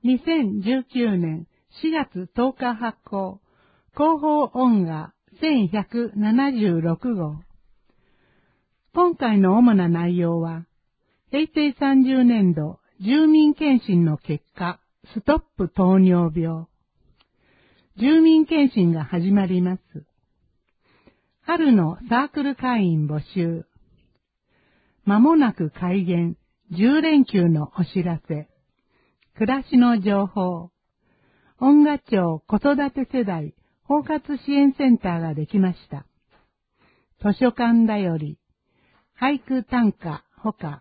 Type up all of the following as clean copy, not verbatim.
2019年4月10日発行、広報音画1176号。今回の主な内容は、平成30年度住民検診の結果、ストップ糖尿病。住民検診が始まります。春のサークル会員募集。まもなく開園、10連休のお知らせ。暮らしの情報。恩賀町子育て世代包括支援センターができました。図書館だより、俳句短歌ほか。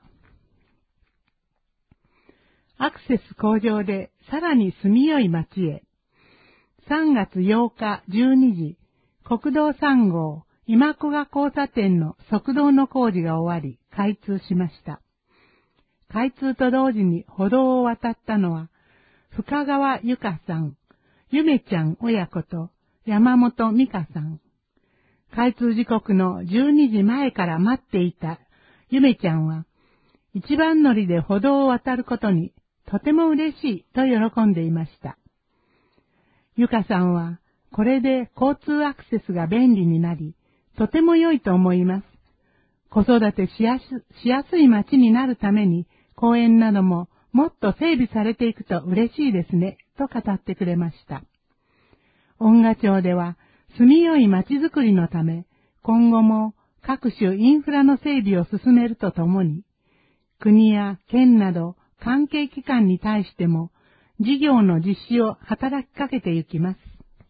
アクセス向上でさらに住みよい町へ。3月8日12時、国道3号今古賀交差点の側道の工事が終わり開通しました。開通と同時に歩道を渡ったのは、深川由香さん、ゆめちゃん親子と山本美香さん。開通時刻の12時前から待っていたゆめちゃんは、一番乗りで歩道を渡ることにとても嬉しいと喜んでいました。ゆかさんは、これで交通アクセスが便利になり、とても良いと思います。子育てしやすい街になるために、公園などももっと整備されていくと嬉しいですね、と語ってくれました。恩賀町では、住みよい街づくりのため、今後も各種インフラの整備を進めるとともに、国や県など関係機関に対しても、事業の実施を働きかけていきます。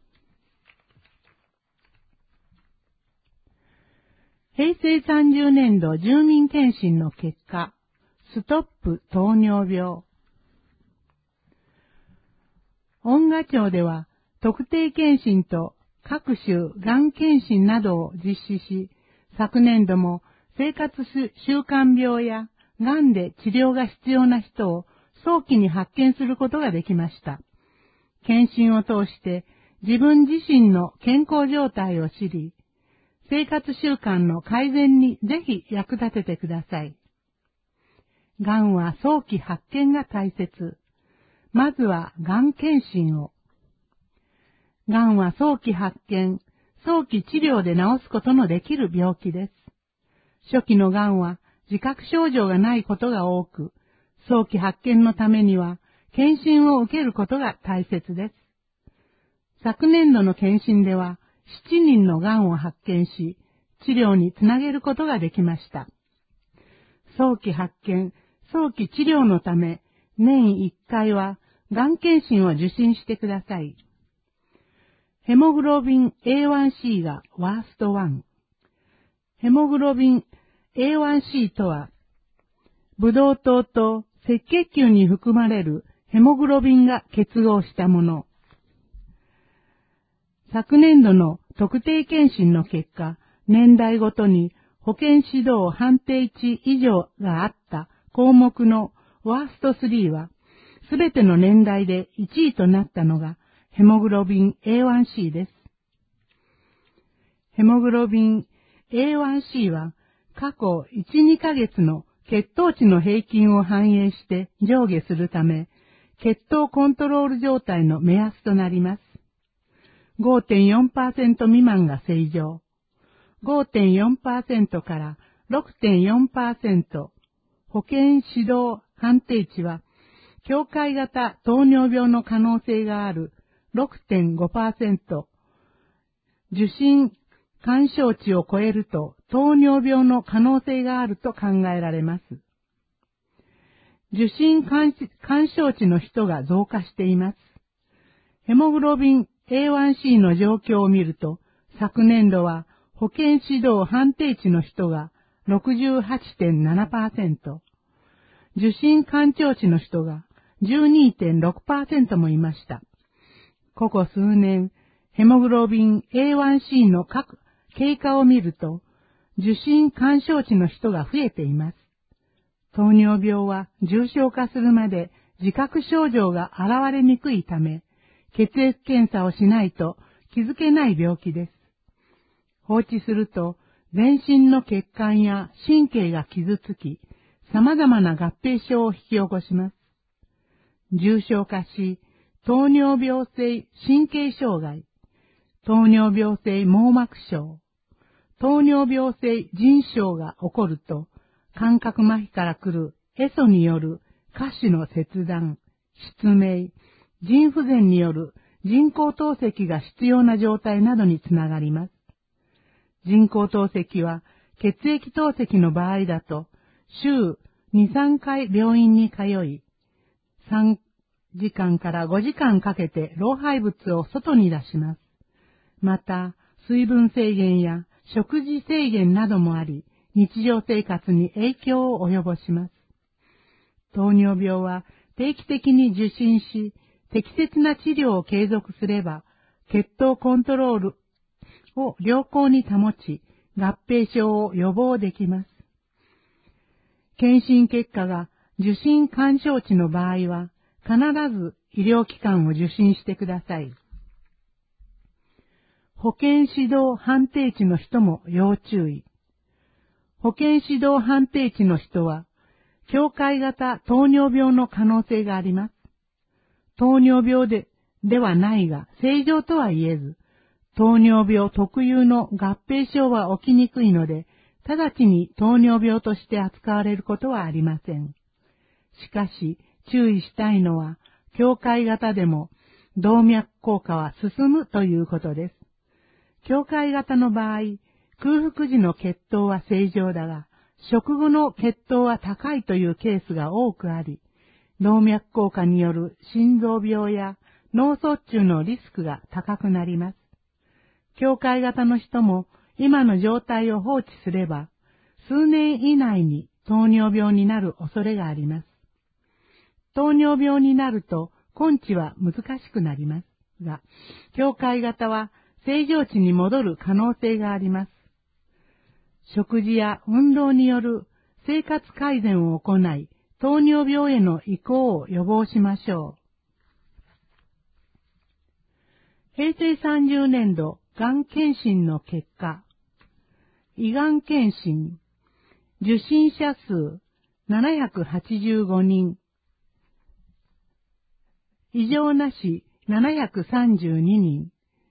平成30年度住民検診の結果、ストップ糖尿病。恩賀町では特定検診と各種がん検診などを実施し、昨年度も生活習慣病やがんで治療が必要な人を早期に発見することができました。検診を通して自分自身の健康状態を知り、生活習慣の改善にぜひ役立ててください。がんは早期発見が大切。まずはがん検診を。がんは早期発見、早期治療で治すことのできる病気です。初期のがんは自覚症状がないことが多く、早期発見のためには検診を受けることが大切です。昨年度の検診では7人のがんを発見し、治療につなげることができました。早期発見、早期治療のため、年1回はがん検診を受診してください。ヘモグロビン A1C がワースト1。ヘモグロビン A1C とは、ブドウ糖と赤血球に含まれるヘモグロビンが結合したもの。昨年度の特定検診の結果、年代ごとに保健指導判定値以上があった項目のワースト3は、すべての年代で1位となったのがヘモグロビン A1C です。ヘモグロビン A1C は過去1、2ヶ月の血糖値の平均を反映して上下するため、血糖コントロール状態の目安となります。5.4% 未満が正常。5.4% から 6.4%。保健指導判定値は、境界型糖尿病の可能性がある 6.5%。受診干渉値を超えると糖尿病の可能性があると考えられます。受診干渉値の人が増加しています。ヘモグロビン A1C の状況を見ると、昨年度は保健指導判定値の人が 68.7%、受診干渉値の人が 12.6% もいました。ここ数年、ヘモグロビン A1C の経過を見ると、受診干渉値の人が増えています。糖尿病は重症化するまで自覚症状が現れにくいため、血液検査をしないと気づけない病気です。放置すると全身の血管や神経が傷つき、様々な合併症を引き起こします。 重症化し、糖尿病性神経障害、糖尿病性網膜症、糖尿病性腎症が起こると、感覚麻痺から来るエソによる下肢の切断、失明、腎不全による人工透析が必要な状態などにつながります。人工透析は血液透析の場合だと、週2、3回病院に通い、3時間から5時間かけて老廃物を外に出します。また、水分制限や食事制限などもあり、日常生活に影響を及ぼします。糖尿病は定期的に受診し、適切な治療を継続すれば、血糖コントロールを良好に保ち、合併症を予防できます。検診結果が受診干渉値の場合は、必ず医療機関を受診してください。保健指導判定値の人も要注意。保健指導判定値の人は、境界型糖尿病の可能性があります。糖尿病ではないが、正常とは言えず、糖尿病特有の合併症は起きにくいので、直ちに糖尿病として扱われることはありません。しかし、注意したいのは、境界型でも動脈硬化は進むということです。境界型の場合、空腹時の血糖は正常だが、食後の血糖は高いというケースが多くあり、動脈硬化による心臓病や脳卒中のリスクが高くなります。境界型の人も今の状態を放置すれば、数年以内に糖尿病になる恐れがあります。糖尿病になると根治は難しくなりますが、境界型は正常値に戻る可能性があります。食事や運動による生活改善を行い、糖尿病への移行を予防しましょう。平成30年度がん検診の結果、胃がん検診、受診者数785人、異常なし732人、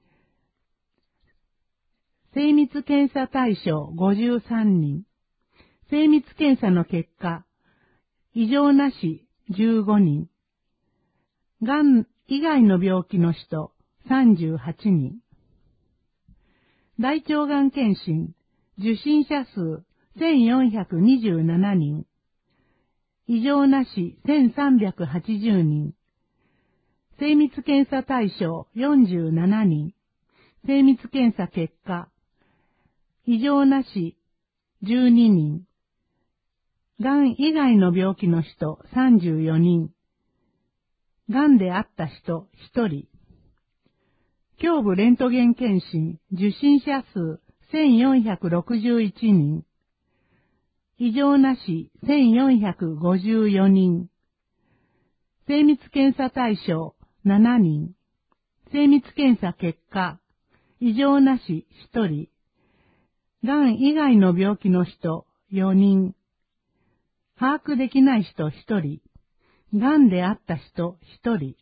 精密検査対象53人、精密検査の結果、異常なし15人、がん以外の病気の人38人、大腸がん検診、受診者数1427人、異常なし1380人、精密検査対象47人、精密検査結果、異常なし12人、がん以外の病気の人34人、がんであった人1人、胸部レントゲン検診、受診者数1461人、異常なし1454人、精密検査対象7人、精密検査結果、異常なし1人、がん以外の病気の人4人、把握できない人1人、がんであった人1人、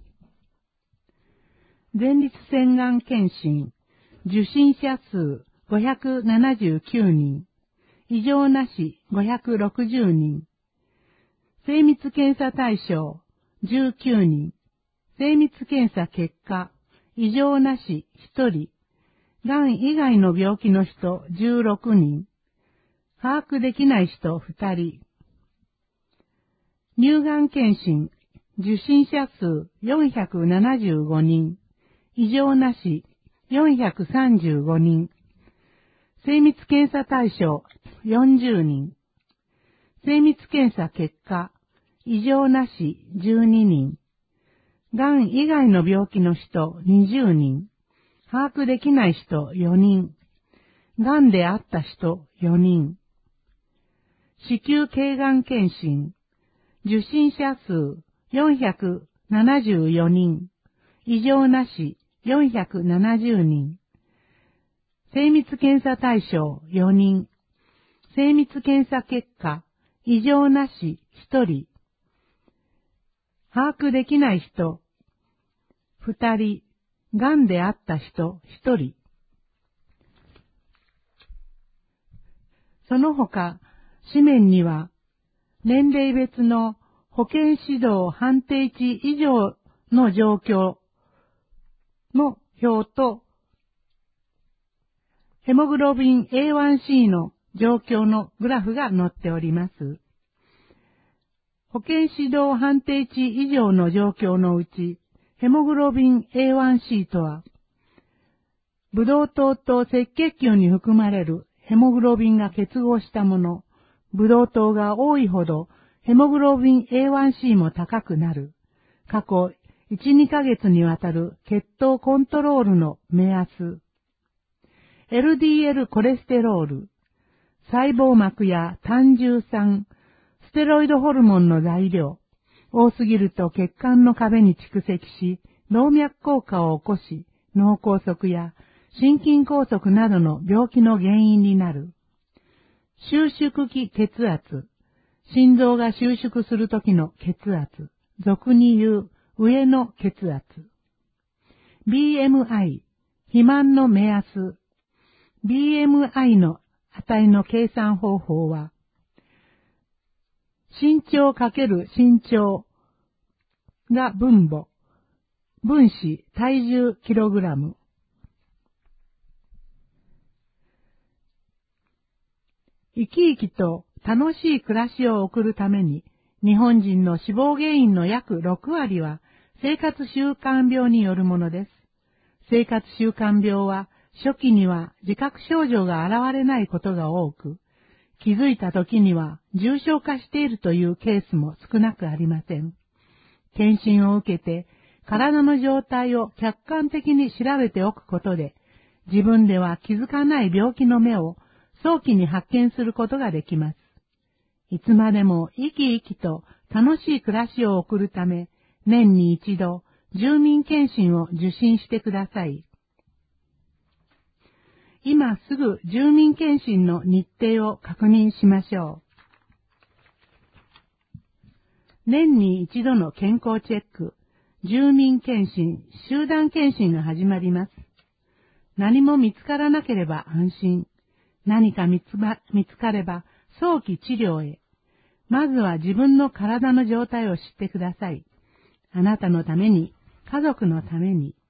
前立腺がん検診、受診者数579人、異常なし560人、精密検査対象19人、精密検査結果、異常なし1人、がん以外の病気の人16人、把握できない人2人、乳がん検診、受診者数475人、異常なし435人、精密検査対象40人、精密検査結果、異常なし12人、がん以外の病気の人20人、把握できない人4人、がんであった人4人、子宮頸がん検診、受診者数474人、異常なし470人、精密検査対象4人、精密検査結果、異常なし1人、 把握できない人、2人、がんであった人、1人。その他、紙面には、年齢別の保健指導判定値以上の状況の表と、ヘモグロビン A1C の状況のグラフが載っております。保健指導判定値以上の状況のうち、ヘモグロビン A1C とは、ブドウ糖と赤血球に含まれるヘモグロビンが結合したもの、ブドウ糖が多いほどヘモグロビン A1C も高くなる。過去1、2ヶ月にわたる血糖コントロールの目安。LDL コレステロール、細胞膜や胆汁酸、ステロイドホルモンの材料、多すぎると血管の壁に蓄積し、動脈硬化を起こし、脳梗塞や心筋梗塞などの病気の原因になる。収縮期血圧、心臓が収縮するときの血圧、俗に言う上の血圧。BMI、肥満の目安。BMI の値の計算方法は、身長×身長が分母、分子体重キログラム。生き生きと楽しい暮らしを送るために、日本人の死亡原因の約6割は生活習慣病によるものです。生活習慣病は初期には自覚症状が現れないことが多く、気づいた時には重症化しているというケースも少なくありません。検診を受けて体の状態を客観的に調べておくことで、自分では気づかない病気の芽を早期に発見することができます。いつまでも生き生きと楽しい暮らしを送るため、年に一度住民検診を受診してください。今すぐ住民検診の日程を確認しましょう。年に一度の健康チェック、住民検診、集団検診が始まります。何も見つからなければ安心。何か見つかれば早期治療へ。まずは自分の体の状態を知ってください。あなたのために、家族のために。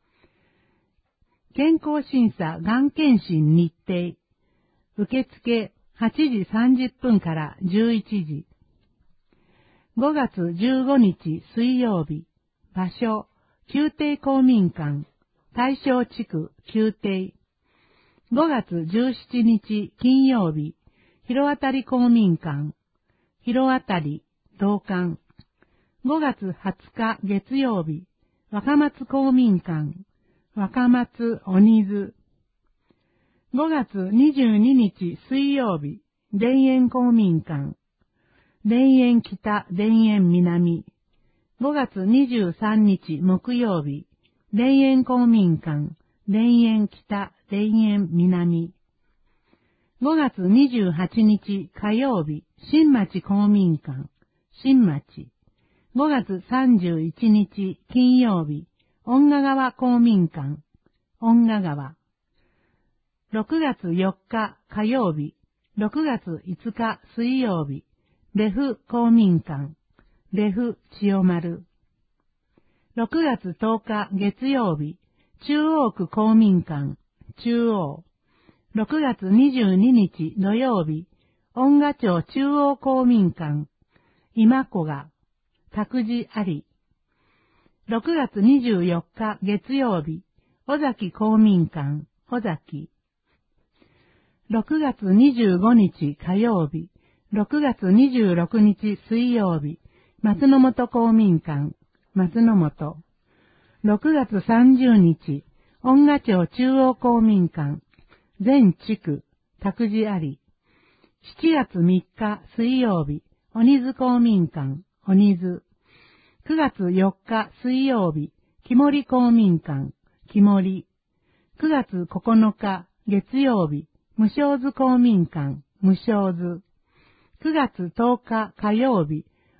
健康審査がん検診日程。受付8時30分から11時。5月15日水曜日。場所、宮廷公民館、大正地区宮廷。5月17日金曜日。広渡り公民館、広渡り、道館。5月20日月曜日。若松公民館、若松鬼津。5月22日水曜日、田園公民館、田園北、田園南。5月23日木曜日、田園公民館、田園北、田園南。5月28日火曜日、新町公民館、新町。5月31日金曜日、恩賀川公民館、恩賀川。6月4日火曜日、6月5日水曜日、別府公民館、別府千代丸。6月10日月曜日、中央区公民館、中央。6月22日土曜日、恩賀町中央公民館、今子が、託児あり。6月24日月曜日、尾崎公民館、尾崎。6月25日火曜日、6月26日水曜日、松の本公民館、松の本。6月30日、恩賀町中央公民館、全地区、託児あり。7月3日水曜日、鬼津公民館、鬼津。9月4日水曜日、木森公民館、木森。9月9日月曜日、無償津公民館、無償津。9月10日火曜日、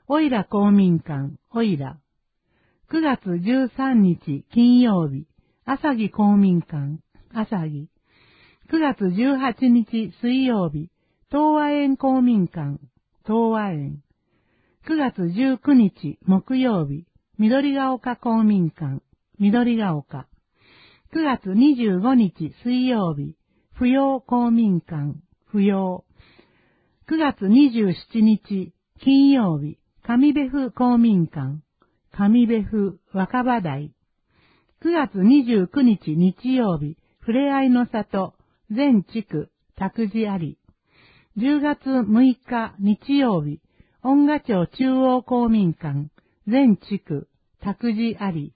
おいら公民館、おいら。9月13日金曜日、あさぎ公民館、あさぎ。9月18日水曜日、東和園公民館、東和園。9月19日木曜日、緑が丘公民館、緑が丘。9月25日水曜日、扶養公民館、扶養。9月27日金曜日、上部府公民館、上部府若葉台。9月29日日曜日、ふれあいの里、全地区、託児あり。10月6日日曜日、恩賀町中央公民館、全地区、託児あり。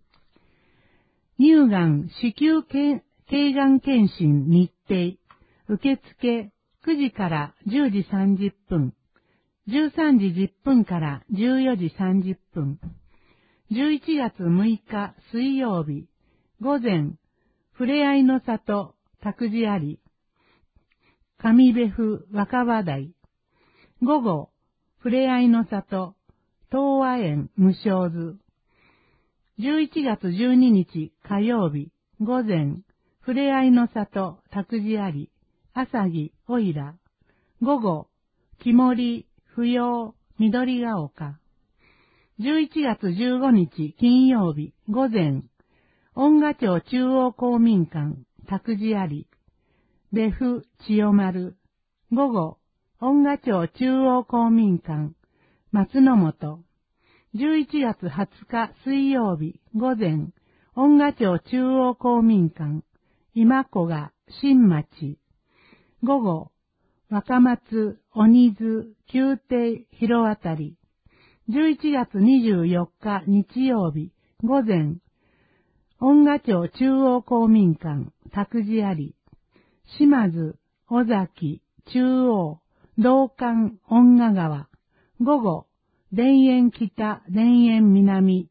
乳がん子宮頸がん検診日程、受付9時から10時30分、13時10分から14時30分。11月6日水曜日、午前、ふれあいの里、託児あり。上部府若葉台。午後、ふれあいの里、東和園無償図。11月12日火曜日、午前、ふれあいの里、託児あり、あさぎ、おいら。午後、木森、扶養、緑が丘。11月15日金曜日、午前、恩賀町中央公民館、託児あり。別府、千代丸。午後、恩賀町中央公民館、松の本。11月20日水曜日、午前、恩賀町中央公民館、今子が新町。午後、若松、鬼津、宮廷、広渡り。11月24日日曜日、午前、恩賀町中央公民館、託児あり。島津、尾崎、中央、道館、恩賀川。午後、田園北、田園南。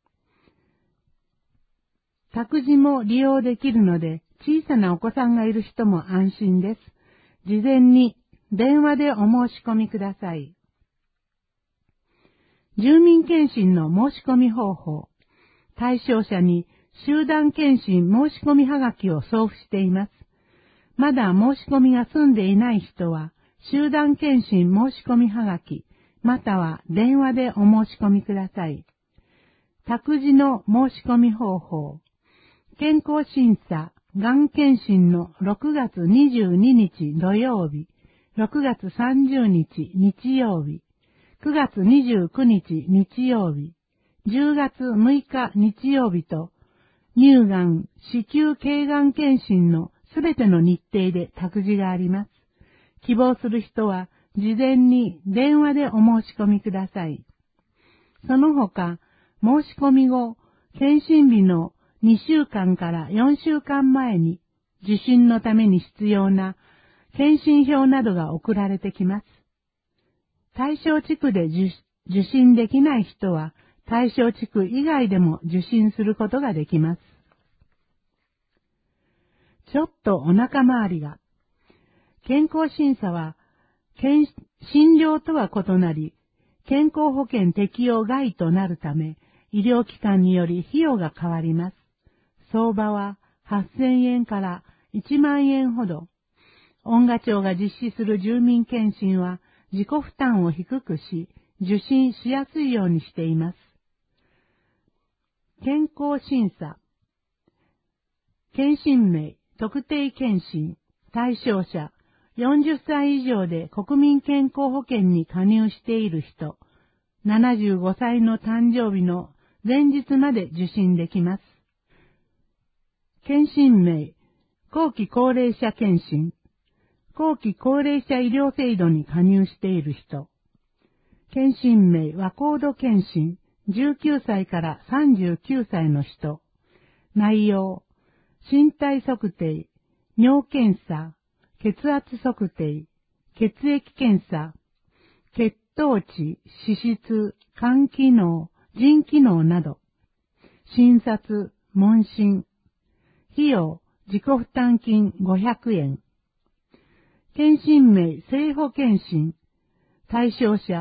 託児も利用できるので、小さなお子さんがいる人も安心です。事前に電話でお申し込みください。住民検診の申し込み方法。対象者に集団検診申し込みはがきを送付しています。まだ申し込みが済んでいない人は、集団検診申し込みはがき、または電話でお申し込みください。託児の申し込み方法。健康審査、がん検診の6月22日土曜日、6月30日日曜日、9月29日日曜日、10月6日日曜日と、乳がん、子宮頸がん検診のすべての日程で託児があります。希望する人は事前に電話でお申し込みください。その他、申し込み後、検診日の2週間から4週間前に受診のために必要な検診票などが送られてきます。対象地区で受診できない人は対象地区以外でも受診することができます。ちょっとお腹周りが。健康審査は診療とは異なり、健康保険適用外となるため、医療機関により費用が変わります。相場は8000円から1万円ほど。恩賀町が実施する住民検診は自己負担を低くし、受診しやすいようにしています。健康審査。検診名、特定検診、対象者、40歳以上で国民健康保険に加入している人、75歳の誕生日の前日まで受診できます。検診名、後期高齢者検診、後期高齢者医療制度に加入している人。検診名、和コード検診、19歳から39歳の人。内容、身体測定、尿検査、血圧測定、血液検査、血糖値、脂質、肝機能、腎機能など。診察、問診。費用、自己負担金500円。検診名、生保検診。対象者、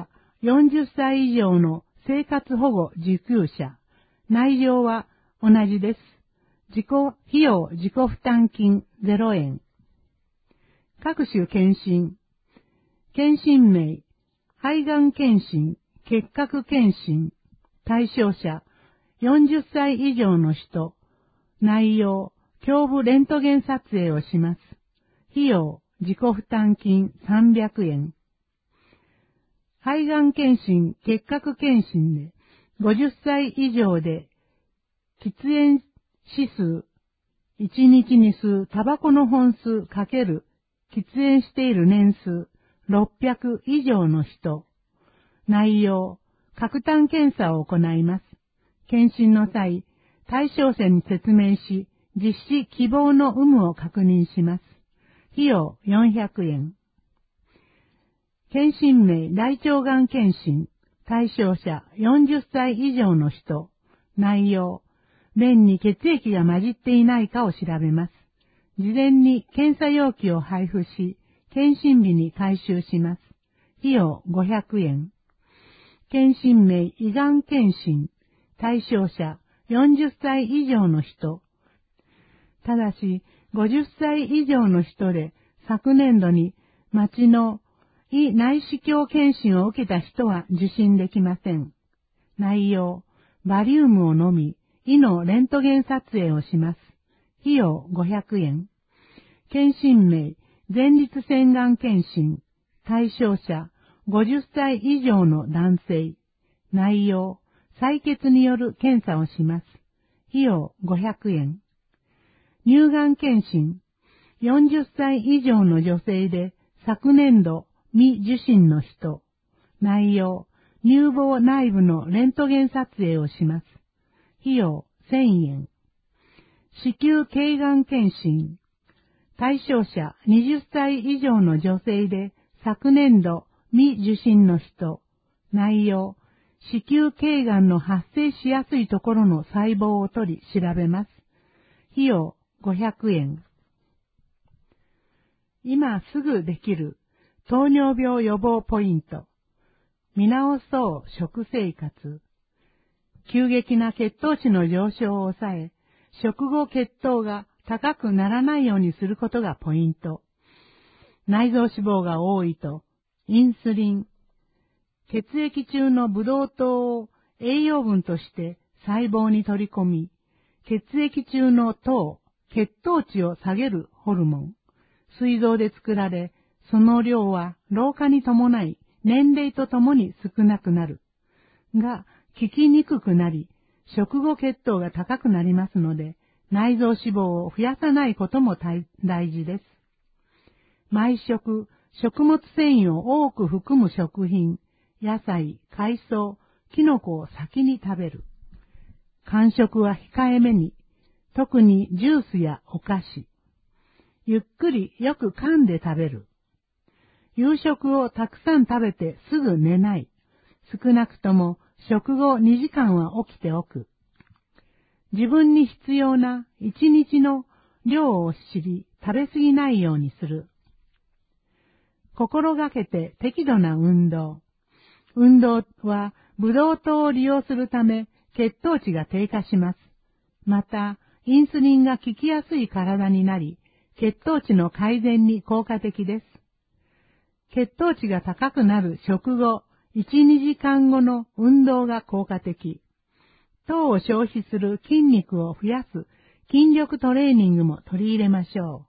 40歳以上の生活保護受給者。内容は同じです。費用自己負担金0円。各種検診。検診名、肺がん検診、結核検診。対象者、40歳以上の人。内容、胸部レントゲン撮影をします。費用、自己負担金300円。肺がん検診、結核検診で、50歳以上で、喫煙指数、1日に吸うタバコの本数×喫煙している年数、600以上の人。内容、核炭検査を行います。検診の際、対象者に説明し、実施希望の有無を確認します。費用400円。検診名、大腸がん検診。対象者40歳以上の人。内容、便に血液が混じっていないかを調べます。事前に検査容器を配布し、検診日に回収します。費用500円。検診名、胃がん検診。対象者40歳以上の人。ただし、50歳以上の人で、昨年度に町の胃内視鏡検診を受けた人は受診できません。内容、バリウムを飲み、胃のレントゲン撮影をします。費用500円。検診名、前立腺がん検診。対象者、50歳以上の男性。内容、採血による検査をします。費用500円。乳がん検診。40歳以上の女性で、昨年度未受診の人。内容、乳房内部のレントゲン撮影をします。費用1000円。子宮頸がん検診。対象者20歳以上の女性で、昨年度未受診の人。内容、子宮頸がんの発生しやすいところの細胞を取り調べます。費用500円。今すぐできる糖尿病予防ポイント。見直そう食生活。急激な血糖値の上昇を抑え、食後血糖が高くならないようにすることがポイント。内臓脂肪が多いと、インスリン、血液中のブドウ糖を栄養分として細胞に取り込み、血液中の糖、血糖値を下げるホルモン、膵臓で作られ、その量は老化に伴い年齢とともに少なくなる。が、効きにくくなり、食後血糖が高くなりますので、内臓脂肪を増やさないことも大事です。毎食、食物繊維を多く含む食品、野菜、海藻、キノコを先に食べる。間食は控えめに、特にジュースやお菓子。ゆっくりよく噛んで食べる。夕食をたくさん食べてすぐ寝ない。少なくとも食後2時間は起きておく。自分に必要な1日の量を知り、食べ過ぎないようにする。心がけて適度な運動。運動はブドウ糖を利用するため血糖値が低下します。また、インスリンが効きやすい体になり、血糖値の改善に効果的です。血糖値が高くなる食後、1、2時間後の運動が効果的。糖を消費する筋肉を増やす筋力トレーニングも取り入れましょ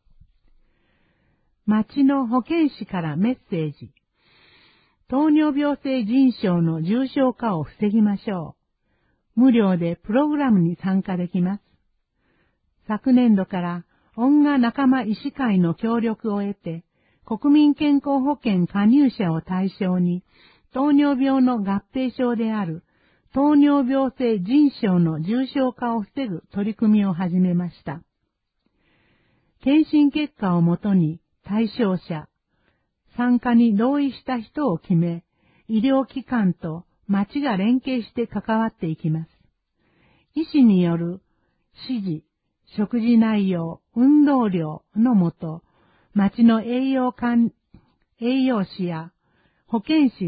う。町の保健師からメッセージ。糖尿病性腎症の重症化を防ぎましょう。無料でプログラムに参加できます。昨年度から恩賀仲間医師会の協力を得て、国民健康保険加入者を対象に、糖尿病の合併症である糖尿病性腎症の重症化を防ぐ取り組みを始めました。検診結果をもとに対象者、参加に同意した人を決め、医療機関と町が連携して関わっていきます。医師による指示、食事内容、運動量のもと、町の栄養士や保健師が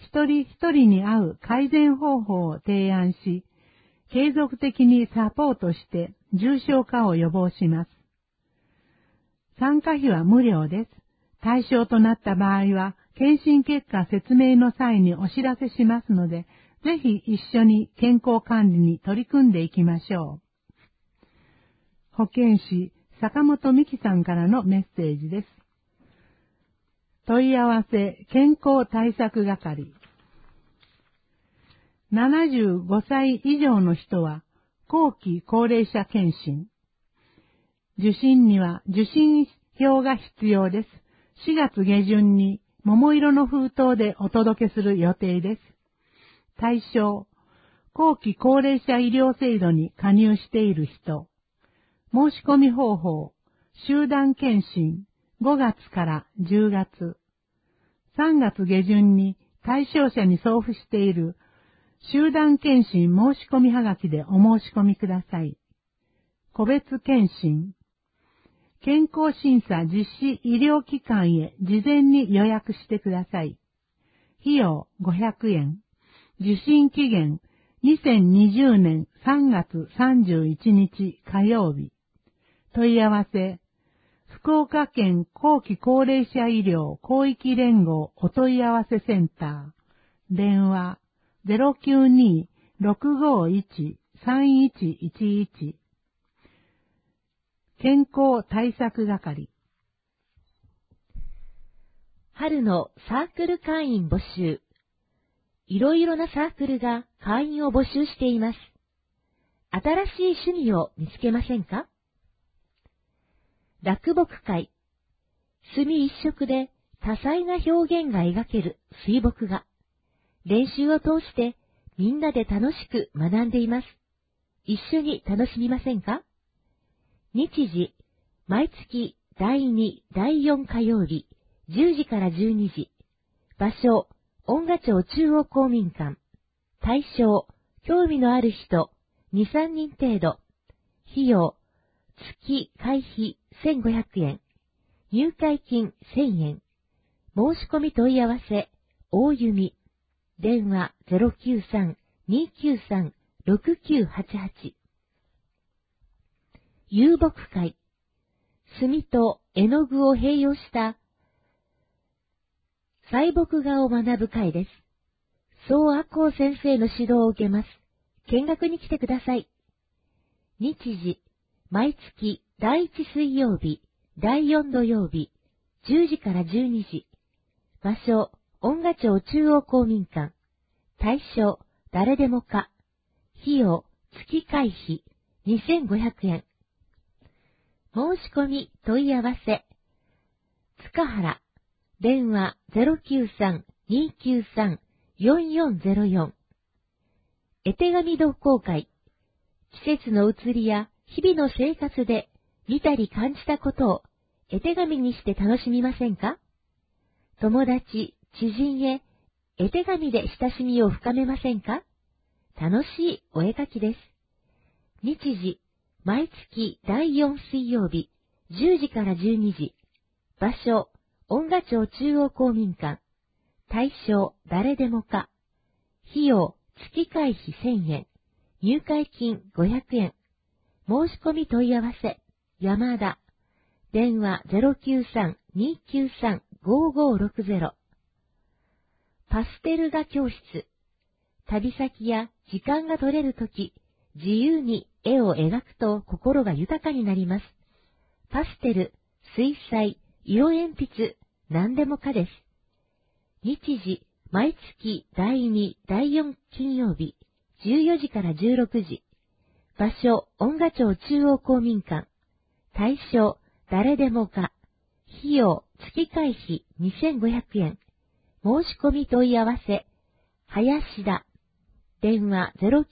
一人一人に合う改善方法を提案し、継続的にサポートして重症化を予防します。参加費は無料です。対象となった場合は、検診結果説明の際にお知らせしますので、ぜひ一緒に健康管理に取り組んでいきましょう。保健師坂本美希さんからのメッセージです。問い合わせ健康対策係。75歳以上の人は後期高齢者検診。受診には受診票が必要です。4月下旬に桃色の封筒でお届けする予定です。対象、後期高齢者医療制度に加入している人。申し込み方法、集団検診、5月から10月。3月下旬に対象者に送付している集団検診申し込みはがきでお申し込みください。個別検診。健康審査実施医療機関へ事前に予約してください。費用500円。受診期限2020年3月31日火曜日。問い合わせ、福岡県後期高齢者医療広域連合お問い合わせセンター。電話 092-651-3111。健康対策係。 春のサークル会員募集。いろいろなサークルが会員を募集しています。新しい趣味を見つけませんか？落木会。墨一色で多彩な表現が描ける水墨画。練習を通してみんなで楽しく学んでいます。一緒に楽しみませんか？日時、毎月第2、第4火曜日、10時から12時。場所、恩賀町中央公民館。対象、興味のある人、2、3人程度。費用、月会費1500円。入会金1000円。申し込み問い合わせ、大弓。電話 093-293-6988。遊牧会。墨と絵の具を併用した彩墨画を学ぶ会です。宋亜光先生の指導を受けます。見学に来てください。日時、毎月第1水曜日、第4土曜日、10時から12時。場所、恩賀町中央公民館。対象、誰でもか。費用、月会費、2500円。申し込み問い合わせ。塚原。電話 093-293-4404。絵手紙同好会。季節の移りや日々の生活で見たり感じたことを絵手紙にして楽しみませんか？友達、知人へ絵手紙で親しみを深めませんか？楽しいお絵描きです。日時、毎月第4水曜日、10時から12時。場所、恩賀町中央公民館。対象、誰でもか。費用、月会費1000円。入会金500円。申し込み問い合わせ、山田。電話 093-293-5560。パステル画教室。旅先や時間が取れるとき、自由に絵を描くと心が豊かになります。パステル、水彩、色鉛筆、何でもかです。日時、毎月第2、第4金曜日、14時から16時。場所、恩賀町中央公民館。対象、誰でもか。費用、月会費2500円。申し込み問い合わせ、林田。電話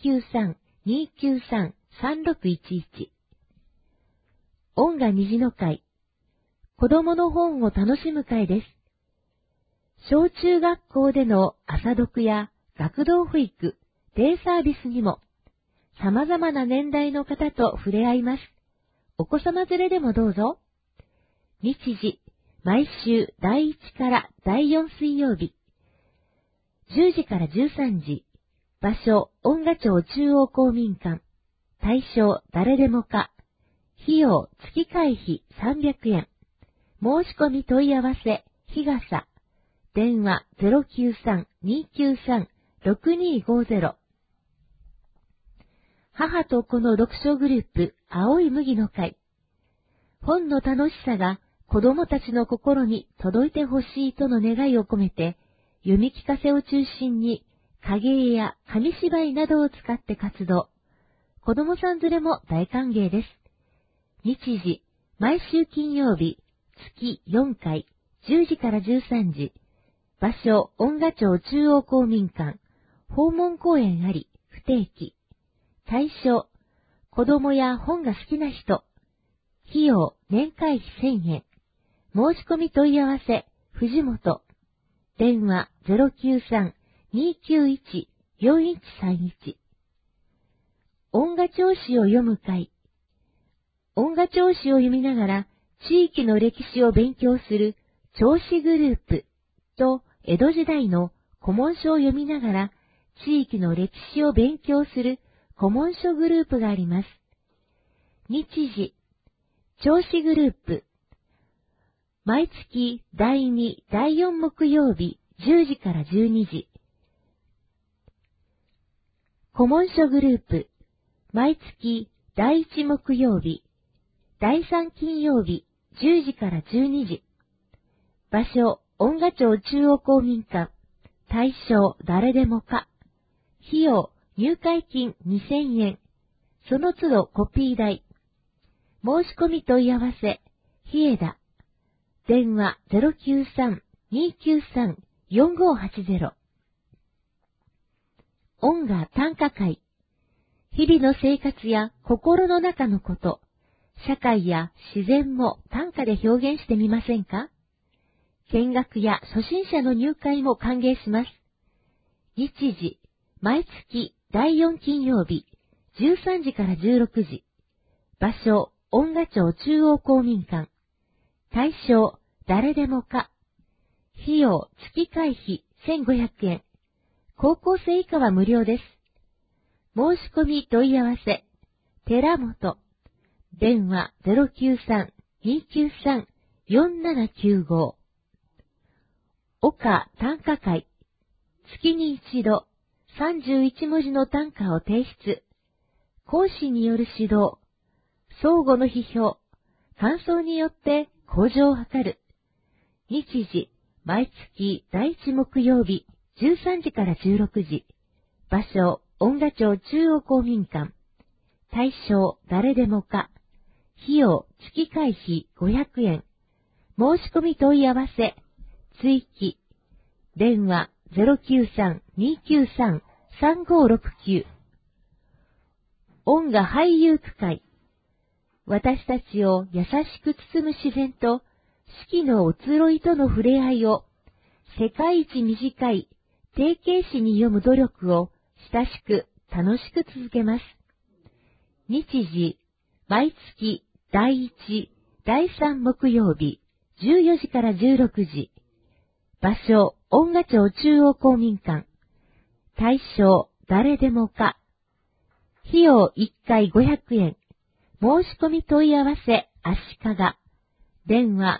093-293-3611。恩賀虹の会。子供の本を楽しむ会です。小中学校での朝読や学童保育、デイサービスにも、様々な年代の方と触れ合います。お子様連れでもどうぞ。日時、毎週第1から第4水曜日。 10時から13時。場所、恩賀町中央公民館。対象、誰でもか。費用、月会費300円。申し込み問い合わせ、日傘。電話 093-293-6250。母と子の読書グループ、青い麦の会。本の楽しさが子供たちの心に届いてほしいとの願いを込めて、読み聞かせを中心に影絵や紙芝居などを使って活動。子供さん連れも大歓迎です。日時、毎週金曜日、月4回、10時から13時。場所、恩賀町中央公民館。訪問公演あり、不定期。対象、子供や本が好きな人。費用、年会費1000円。申し込み問い合わせ、藤本。電話 093-291-4131。恩賀町史を読む会。恩賀町史を読みながら地域の歴史を勉強する町史グループと江戸時代の古文書を読みながら地域の歴史を勉強する古文書グループがあります。日時、町史グループ。毎月第2、第4木曜日10時から12時。古文書グループ。毎月第1木曜日、第3金曜日10時から12時。場所、恩賀町中央公民館。対象、誰でもか。費用、入会金2000円。その都度コピー代。申し込み問い合わせ、日枝。電話 093-293-4580。音楽短歌会。日々の生活や心の中のこと、社会や自然も短歌で表現してみませんか？見学や初心者の入会も歓迎します。日時、毎月第4金曜日、13時から16時。場所、恩賀町中央公民館。対象、誰でもか。費用、月会費1500円。高校生以下は無料です。申し込み問い合わせ、寺本。電話 093-293-4795。岡短歌会。月に一度、31文字の短歌を提出。講師による指導。相互の批評。感想によって向上を図る。日時、毎月第1木曜日、13時から16時。場所、恩賀町中央公民館。対象、誰でもか。費用、月会費500円。申し込み問い合わせ、追記。電話093-293-3569。音楽俳優区会。私たちを優しく包む自然と四季の移ろいとの触れ合いを世界一短い定型詩に読む努力を親しく楽しく続けます。日時、毎月第1、第3木曜日、14時から16時。場所、恩賀町中央公民館。対象、誰でもか。費用1回500円。申し込み問い合わせ、足利。電話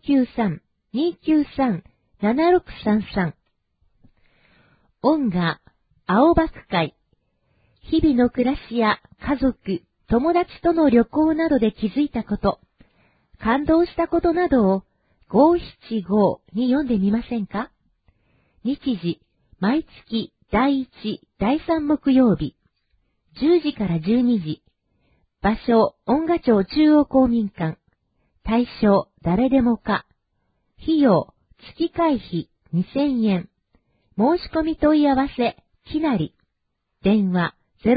093-293-7633。音楽、青葉区会。日々の暮らしや家族、友達との旅行などで気づいたこと、感動したことなどを575に読んでみませんか？日時、毎月第1、第3木曜日、10時から12時。場所、恩賀町中央公民館。対象、誰でもか。費用、月会費2000円。申し込み問い合わせ、きなり。電話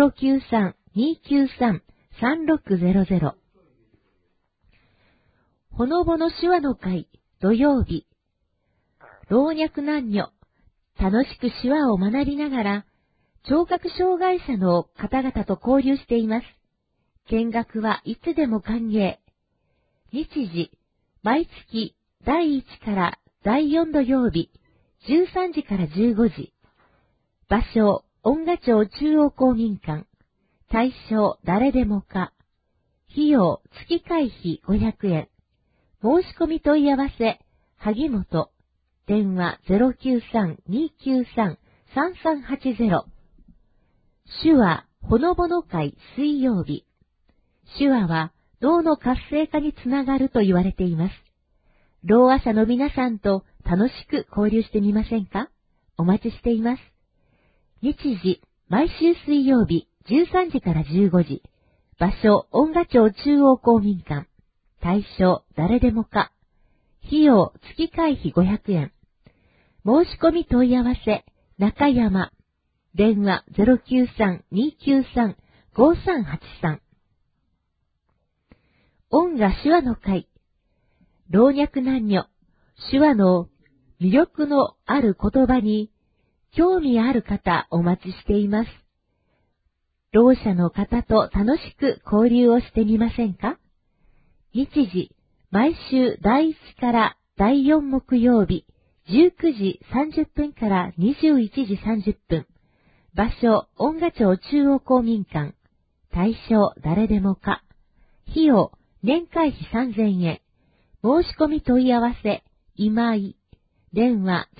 093-293-3600。ほのぼの手話の会、土曜日。老若男女、楽しく手話を学びながら、聴覚障害者の方々と交流しています。見学はいつでも歓迎。日時、毎月第1から第4土曜日、13時から15時。 場所、恩賀町中央公民館。対象、誰でもか。費用、月会費500円。申し込み問い合わせ、萩本。電話 093-293-3380。手話、ほのぼの会水曜日。手話は脳の活性化につながると言われています。ろうあ者の皆さんと楽しく交流してみませんか？お待ちしています。日時、毎週水曜日13時から15時。場所、恩賀町中央公民館。対象、誰でもか。費用、月会費500円。申し込み問い合わせ、中山。電話 093-293-5383。恩賀手話の会。老若男女、手話の魅力のある言葉に興味ある方お待ちしています。ろう者の方と楽しく交流をしてみませんか？日時、毎週第1から第4木曜日、19時30分から21時30分。場所、恩賀町中央公民館。対象、誰でもか。費用、年会費3000円。申し込み問い合わせ、今井。電話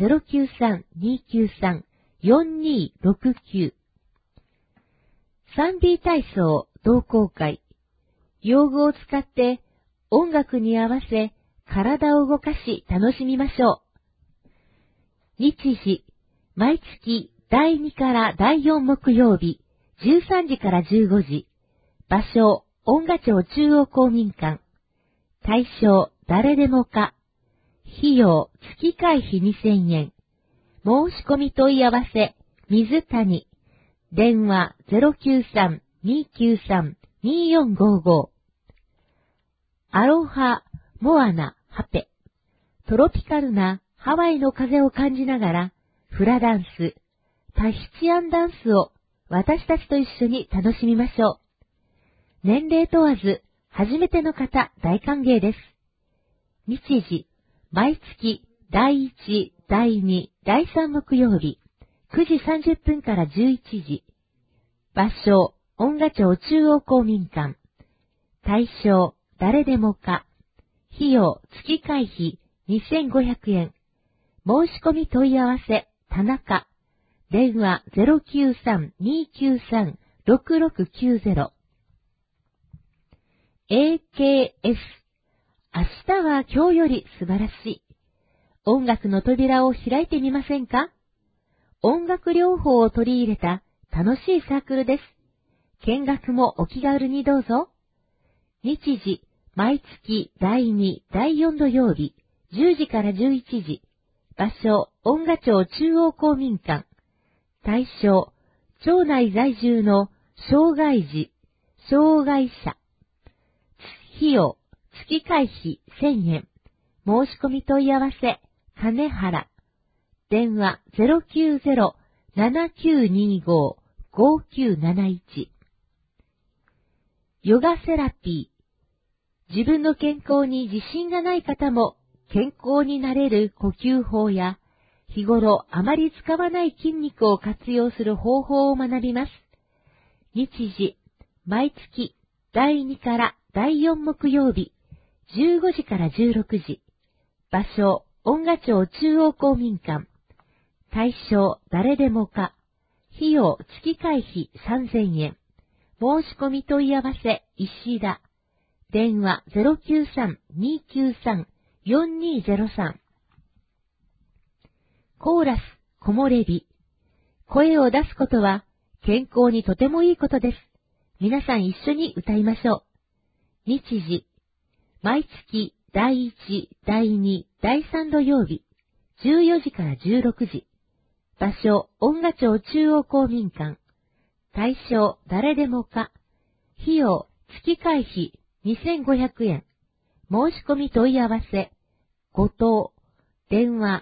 093-293-4269。3B 体操同好会。用具を使って音楽に合わせ体を動かし楽しみましょう。日時、毎月第2から第4木曜日、13時から15時。場所、恩賀町中央公民館。対象、誰でもか。費用、月会費2000円。申し込み問い合わせ、水谷。電話 093-293-2455。アロハ、モアナ、ハペ。トロピカルなハワイの風を感じながら、フラダンス、タヒチアンダンスを私たちと一緒に楽しみましょう。年齢問わず、初めての方大歓迎です。日時、毎月第1、第2、第3木曜日、9時30分から11時。場所、恩賀町中央公民館。対象、誰でもか。費用、月会費2500円。申し込み問い合わせ、田中。電話 093-293-6690。AKS。明日は今日より素晴らしい。音楽の扉を開いてみませんか？音楽療法を取り入れた楽しいサークルです。見学もお気軽にどうぞ。日時、毎月第2、第4土曜日、10時から11時。場所、恩賀町中央公民館。対象、町内在住の障害児、障害者。費用、月会費1000円。申し込み問い合わせ、金原。電話 090-7925-5971。ヨガセラピー。自分の健康に自信がない方も健康になれる呼吸法や日頃あまり使わない筋肉を活用する方法を学びます。日時、毎月第2から第4木曜日、15時から16時。場所、恩賀町中央公民館。対象、誰でもか。費用、月会費3000円。申し込み問い合わせ、石田。電話 093-293-4203。コーラス、木漏れ日。声を出すことは健康にとてもいいことです。皆さん一緒に歌いましょう。日時、毎月第1、第2、第3土曜日、14時から16時。場所、恩賀町中央公民館。対象、誰でもか。費用、月会費2500円。申し込み問い合わせ、後藤。電話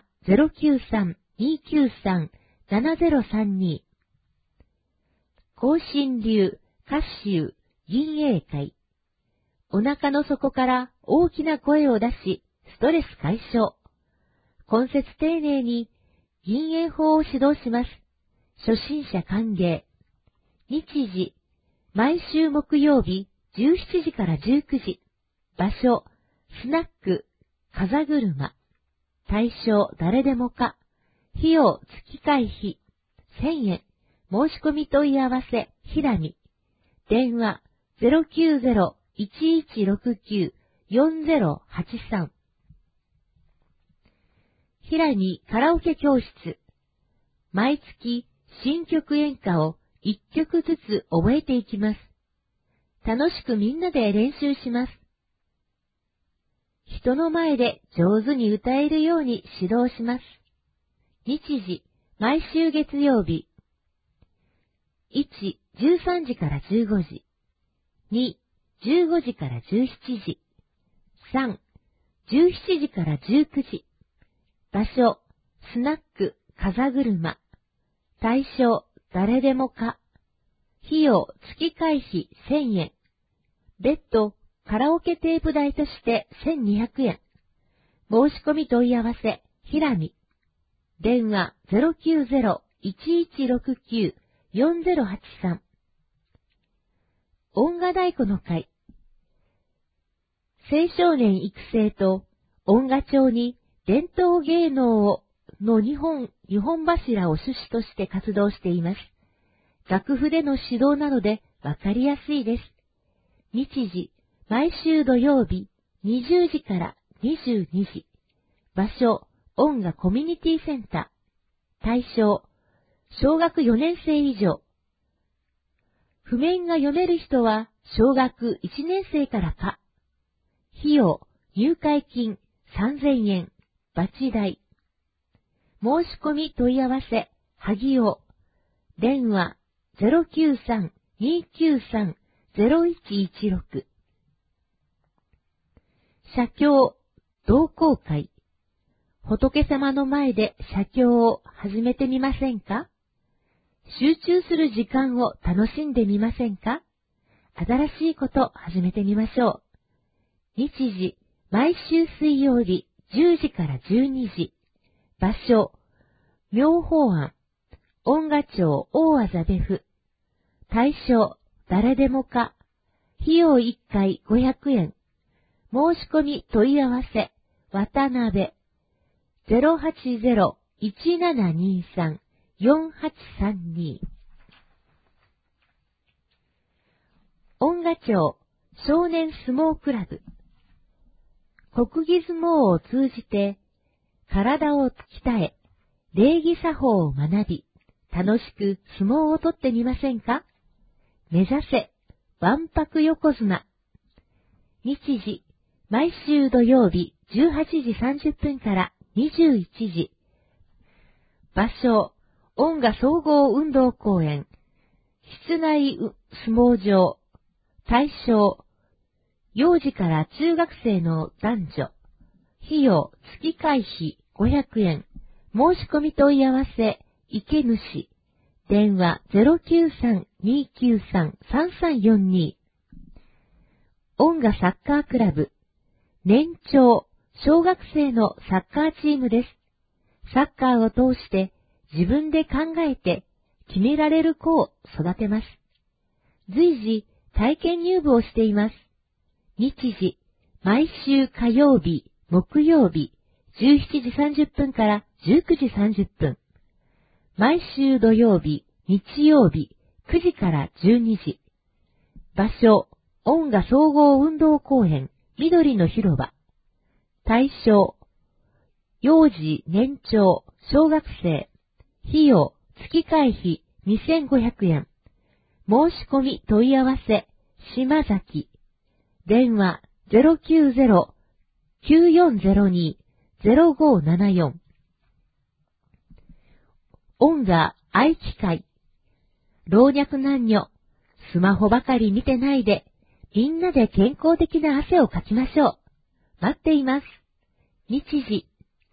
093-293-7032。香辛流、カシウ、銀英会。お腹の底から大きな声を出し、ストレス解消。今節丁寧に銀英法を指導します。 初心者歓迎。日時、毎週木曜日17時から19時。場所、スナック、風車。対象、誰でもか。費用、月会費、1000円。申し込み問い合わせ、ひらみ。電話、090-1169-4083。ひらみカラオケ教室。毎月、新曲演歌を1曲ずつ覚えていきます。楽しくみんなで練習します。人の前で上手に歌えるように指導します。日時、毎週月曜日。1、13時から15時。2、15時から17時。3、17時から19時。場所、スナック、風車。対象、誰でもか。費用、月会費1000円。別途、カラオケテープ代として1200円。申し込み問い合わせ、ひらみ。電話090-1169-4083。音楽太鼓の会。青少年育成と音楽町に伝統芸能の日本柱を趣旨として活動しています。楽譜での指導なのでわかりやすいです。日時、毎週土曜日20時から22時。場所、音楽コミュニティセンター。対象、小学4年生以上。譜面が読める人は小学1年生からか。費用、入会金3000円。バチ代。申し込み問い合わせ、萩尾。電話093-293-0116。写経、同好会。仏様の前で写経を始めてみませんか？集中する時間を楽しんでみませんか？新しいこと始めてみましょう。日時、毎週水曜日10時から12時。場所、妙法庵、音楽町大麻別府。対象、誰でもか。費用1回500円。申し込み問い合わせ、渡辺。080-1723-4832。音楽町少年相撲クラブ。国技相撲を通じて、体を鍛え、礼儀作法を学び、楽しく相撲を取ってみませんか？目指せ、わんぱく横綱。日時、毎週土曜日18時30分から21時。場所、音楽総合運動公園。室内相撲場。対象、幼児から中学生の男女。費用、月会費500円。申し込み問い合わせ、池主。電話093-293-3342。音楽サッカークラブ。年長、小学生のサッカーチームです。サッカーを通して自分で考えて決められる子を育てます。随時体験入部をしています。日時、毎週火曜日、木曜日、17時30分から19時30分。毎週土曜日、日曜日、9時から12時。場所、音楽総合運動公園、緑の広場。対象、幼児、年長、小学生。費用、月会費2500円。申し込み問い合わせ、島崎。電話090-9402-0574。音楽愛機会。老若男女、スマホばかり見てないで、みんなで健康的な汗をかきましょう。待っています。日時。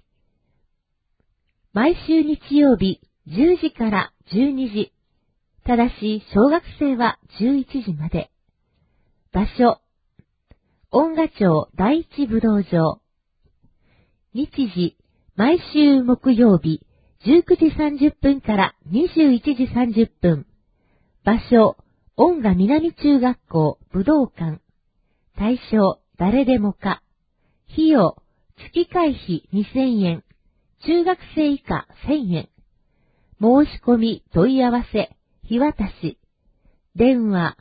毎週日曜日10時から12時。ただし小学生は11時まで。場所。音楽町第一武道場。日時。毎週木曜日 19時30分から21時30分。場所、音賀南中学校武道館。対象、誰でもか。費用、月会費2000円。中学生以下1000円。申し込み問い合わせ、日渡し。電話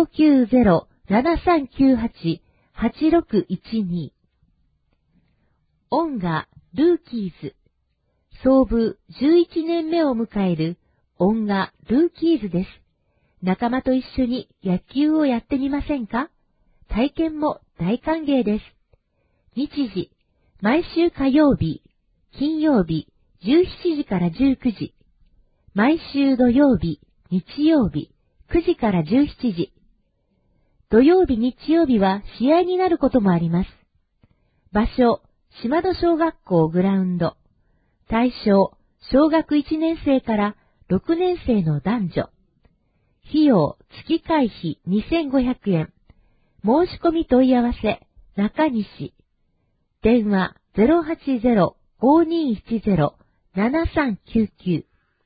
090-7398-8612。音賀ルーキーズ。創部11年目を迎える音賀ルーキーズです。仲間と一緒に野球をやってみませんか？体験も大歓迎です。日時、毎週火曜日、金曜日、17時から19時。毎週土曜日、日曜日、9時から17時。土曜日、日曜日は試合になることもあります。場所、島戸小学校グラウンド。対象、小学1年生から6年生の男女。費用、月会費2500円。申し込み問い合わせ、中西。電話080-5210-7399。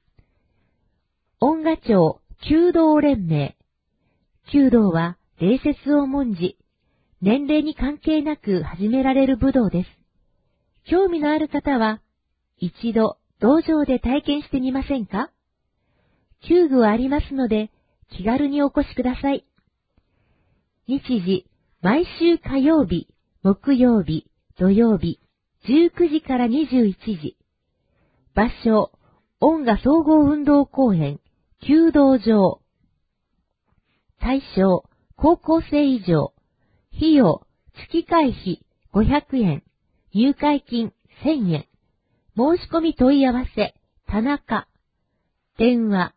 音賀町弓道連盟。弓道は礼節を重んじ、年齢に関係なく始められる武道です。興味のある方は、一度道場で体験してみませんか？弓具はありますので、気軽にお越しください。日時、毎週火曜日、木曜日、土曜日、19時から21時。場所、音賀総合運動公園、弓道場。対象、高校生以上。費用、月会費500円。入会金1000円。申し込み問い合わせ、田中。電話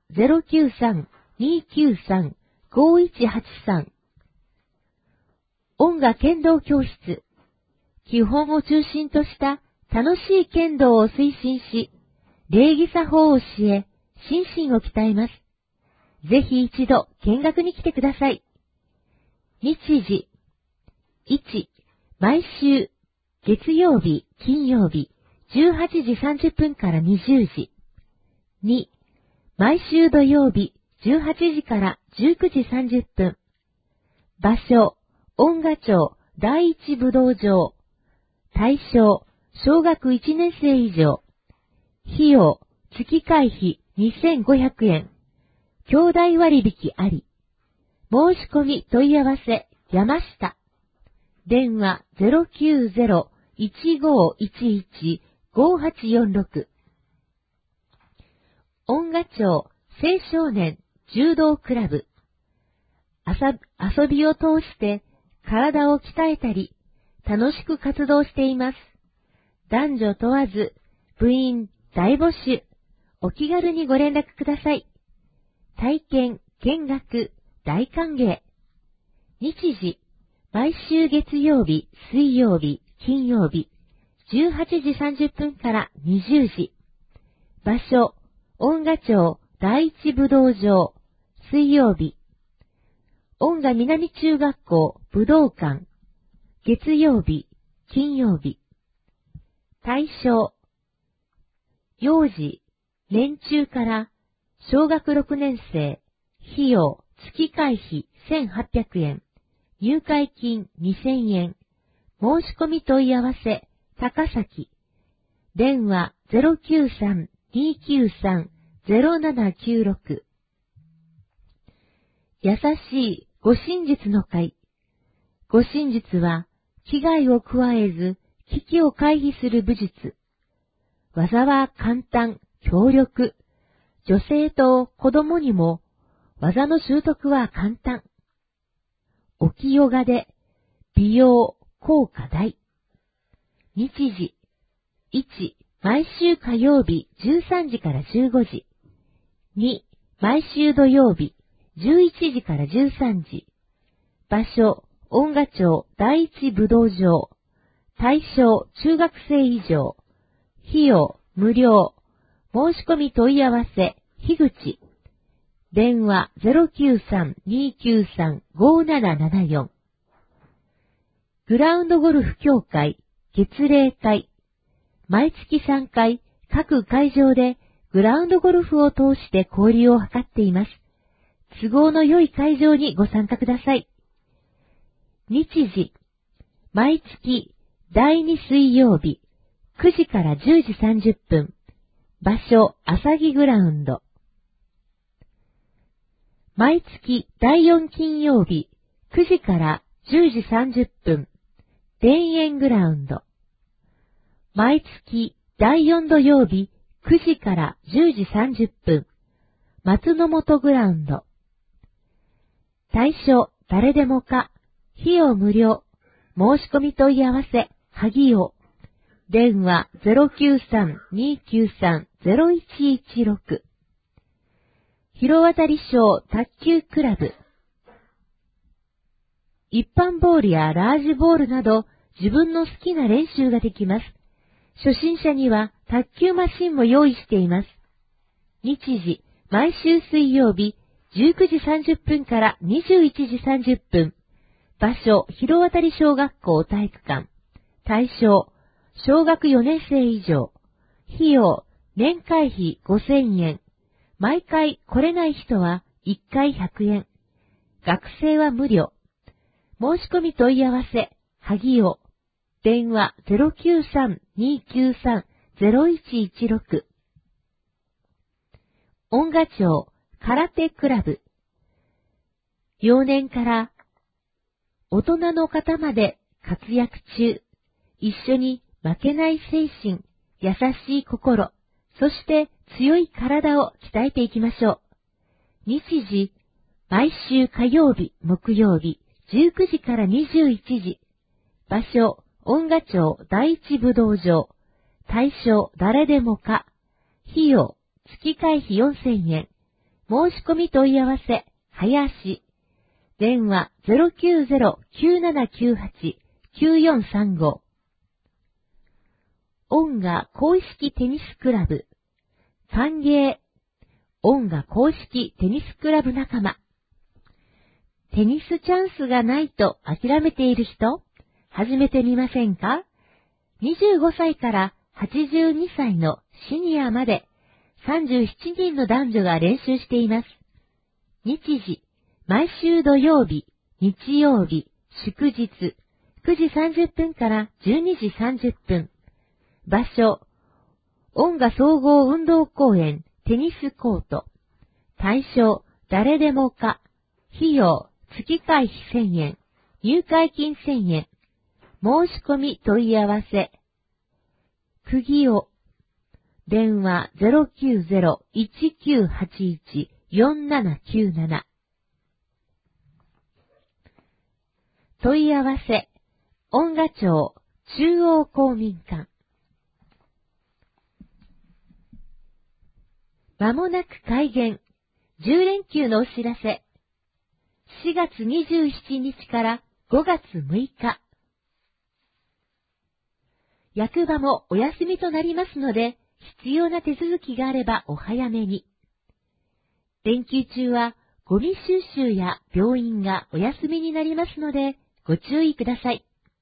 093-293-5183。音賀剣道教室。基本を中心とした楽しい剣道を推進し、礼儀作法を教え、心身を鍛えます。ぜひ一度見学に来てください。日時。1、毎週、月曜日、金曜日、18時30分から20時。2、毎週土曜日、18時から19時30分。場所、音賀町第一武道場。対象、小学1年生以上。費用、月会費2500円。兄弟割引あり。申し込み問い合わせ、山下。電話090-1511-5846。音賀町青少年柔道クラブ。遊びを通して体を鍛えたり、楽しく活動しています。男女問わず、部員大募集。お気軽にご連絡ください。体験、見学、大歓迎。日時、毎週月曜日、水曜日、金曜日、18時30分から20時。場所、音賀町第一武道場、水曜日。音賀南中学校武道館、月曜日、金曜日。対象、幼児、年中から小学6年生、費用、月会費1800円、入会金2000円、申し込み問い合わせ、高崎。電話093-293-0796。優しい護身術の会。護身術は、危害を加えず、危機を回避する武術。技は簡単、強力。女性と子供にも、技の習得は簡単。置ヨガで、美容、効果大。日時。1、毎週火曜日13時から15時。2、毎週土曜日11時から13時。場所、音賀町第一武道場。対象、中学生以上。費用、無料。申し込み問い合わせ、樋口。電話093-293-5774。グラウンドゴルフ協会、月例会。毎月3回、各会場でグラウンドゴルフを通して交流を図っています。都合の良い会場にご参加ください。日時、毎月第2水曜日、9時から10時30分。場所、朝木グラウンド。毎月第4金曜日、9時から10時30分。田園グラウンド。毎月第4土曜日、9時から10時30分。松の本グラウンド。対象、誰でもか。費用無料。申し込み問い合わせ、萩尾。電話 093-293-0116。広渡り小卓球クラブ。一般ボールやラージボールなど自分の好きな練習ができます。初心者には卓球マシンも用意しています。日時、毎週水曜日、19時30分から21時30分。場所、広渡り小学校体育館。対象、小学4年生以上。費用、年会費5000円。毎回来れない人は1回100円。学生は無料。申し込み問い合わせ、萩尾。電話 093-293-0116。音楽町空手クラブ。幼年から大人の方まで活躍中。一緒に負けない精神、優しい心、そして強い体を鍛えていきましょう。日時、毎週火曜日、木曜日、19時から21時。場所、音楽町第一武道場。対象、誰でもか。費用、月会費4000円。申し込み問い合わせ、林。電話 090-9798-9435。音楽公式テニスクラブ。歓迎。音楽公式テニスクラブ仲間。テニスチャンスがないと諦めている人、始めてみませんか？ 25 歳から82歳のシニアまで37人の男女が練習しています。日時、毎週土曜日、日曜日、祝日、9時30分から12時30分。場所、音楽総合運動公園テニスコート。対象、誰でもか。費用、月会費1000円。入会金1000円。申し込み問い合わせ。釘尾。電話 090-1981-4797。問い合わせ。音楽町中央公民館。まもなく開園。10連休のお知らせ。4月27日から5月6日。役場もお休みとなりますので、必要な手続きがあればお早めに。連休中はゴミ収集や病院がお休みになりますので、ご注意ください。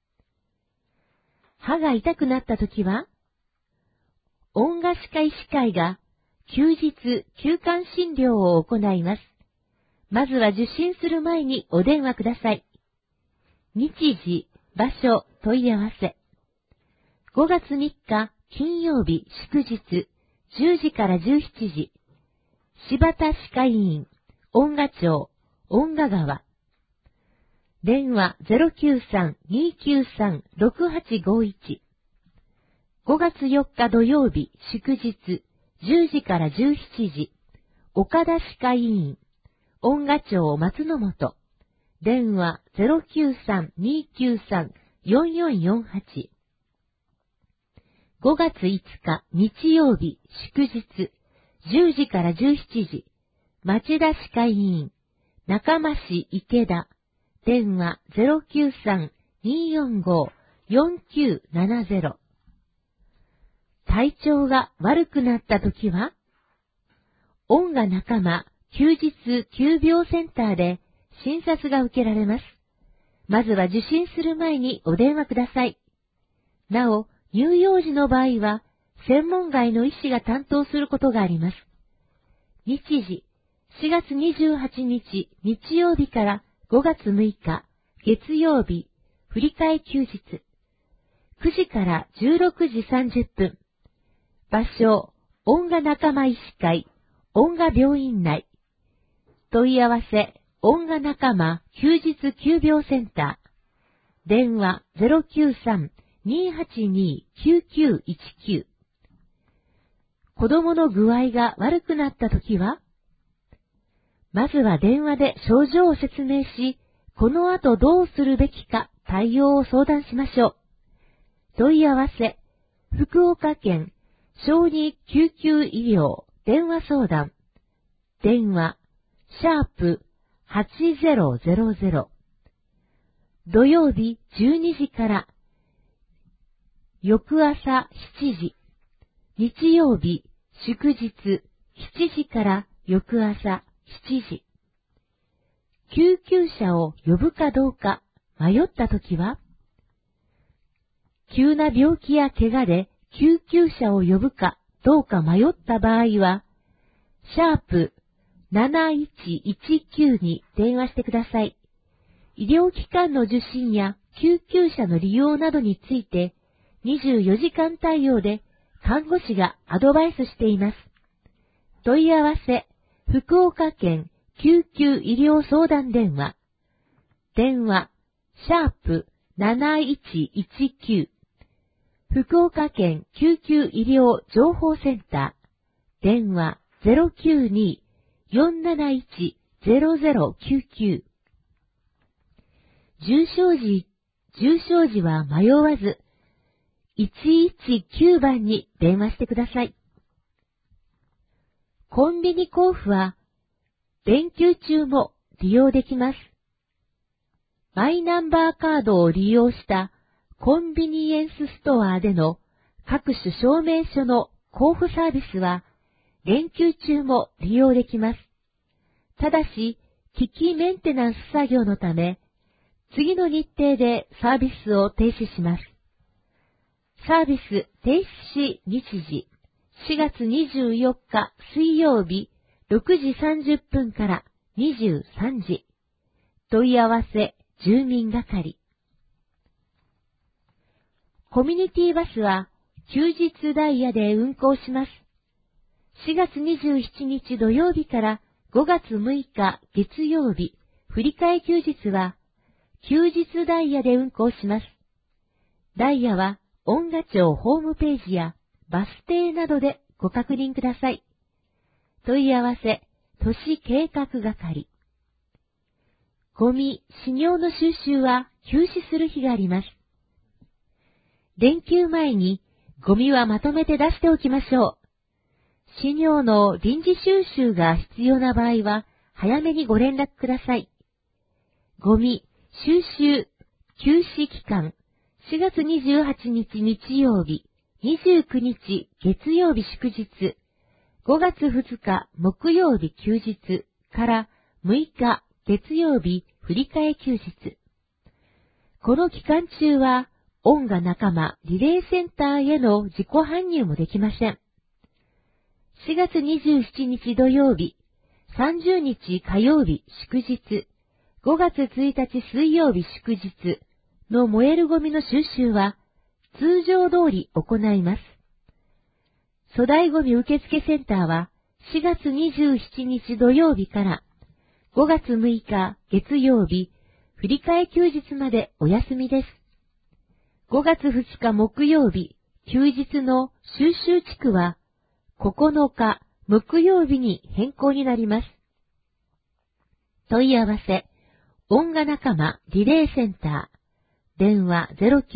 歯が痛くなったときは、音楽歯科医師会が休日休館診療を行います。まずは受診する前にお電話ください。日時、場所、問い合わせ。5月3日金曜日祝日10時から17時。柴田歯科医院、音楽町、音楽川。電話 093-293-6851。5月4日土曜日祝日10時から17時。岡田歯科医院、音楽町松の本。電話 093-293-4448。5月5日日曜日祝日10時から17時。町田歯科医院、中間市池田。電話 093-245-4970。体調が悪くなったときは、音楽仲間休日急病センターで診察が受けられます。まずは受診する前にお電話ください。なお、乳幼児の場合は、 専門外の医師が担当することがあります。日時、4月28日日曜日から5月6日月曜日、振り替え休日。9時から16時30分。場所、音楽仲間医師会、音楽病院内。問い合わせ、音楽仲間休日急病センター。電話 093-282-9919。子供の具合が悪くなったときは、まずは電話で症状を説明し、この後どうするべきか対応を相談しましょう。問い合わせ、福岡県小児救急医療電話相談。電話、#8000。土曜日12時から翌朝7時。日曜日祝日7時から翌朝7時。救急車を呼ぶかどうか迷ったときは、急な病気や怪我で救急車を呼ぶかどうか迷った場合は、#7119に電話してください。医療機関の受診や救急車の利用などについて24時間対応で看護師がアドバイスしています。問い合わせ、福岡県救急医療相談電話。電話、#7119。福岡県救急医療情報センター。電話、092-471-0099。重症時は迷わず、119番に電話してください。コンビニ交付は、連休中も利用できます。マイナンバーカードを利用したコンビニエンスストアでの各種証明書の交付サービスは、連休中も利用できます。ただし、機器メンテナンス作業のため、次の日程でサービスを停止します。サービス停止日時、4月24日水曜日6時30分から23時。問い合わせ、住民係。コミュニティバスは休日ダイヤで運行します。4月27日土曜日から5月6日月曜日、振り替え休日は休日ダイヤで運行します。ダイヤは音楽庁ホームページやバス停などでご確認ください。問い合わせ、都市計画係。ゴミ、飼料の収集は休止する日があります。連休前にゴミはまとめて出しておきましょう。飼料の臨時収集が必要な場合は早めにご連絡ください。ゴミ、収集、休止期間、4月28日日曜日、29日月曜日祝日、5月2日木曜日休日から6日月曜日振り替え休日。この期間中は、音楽仲間リレーセンターへの自己搬入もできません。4月27日土曜日、30日火曜日祝日、5月1日水曜日祝日の燃えるゴミの収集は通常通り行います。粗大ゴミ受付センターは4月27日土曜日から5月6日月曜日振り替え休日までお休みです。5月2日木曜日休日の収集地区は9日木曜日に変更になります。問い合わせ、音楽仲間リレーセンター、電話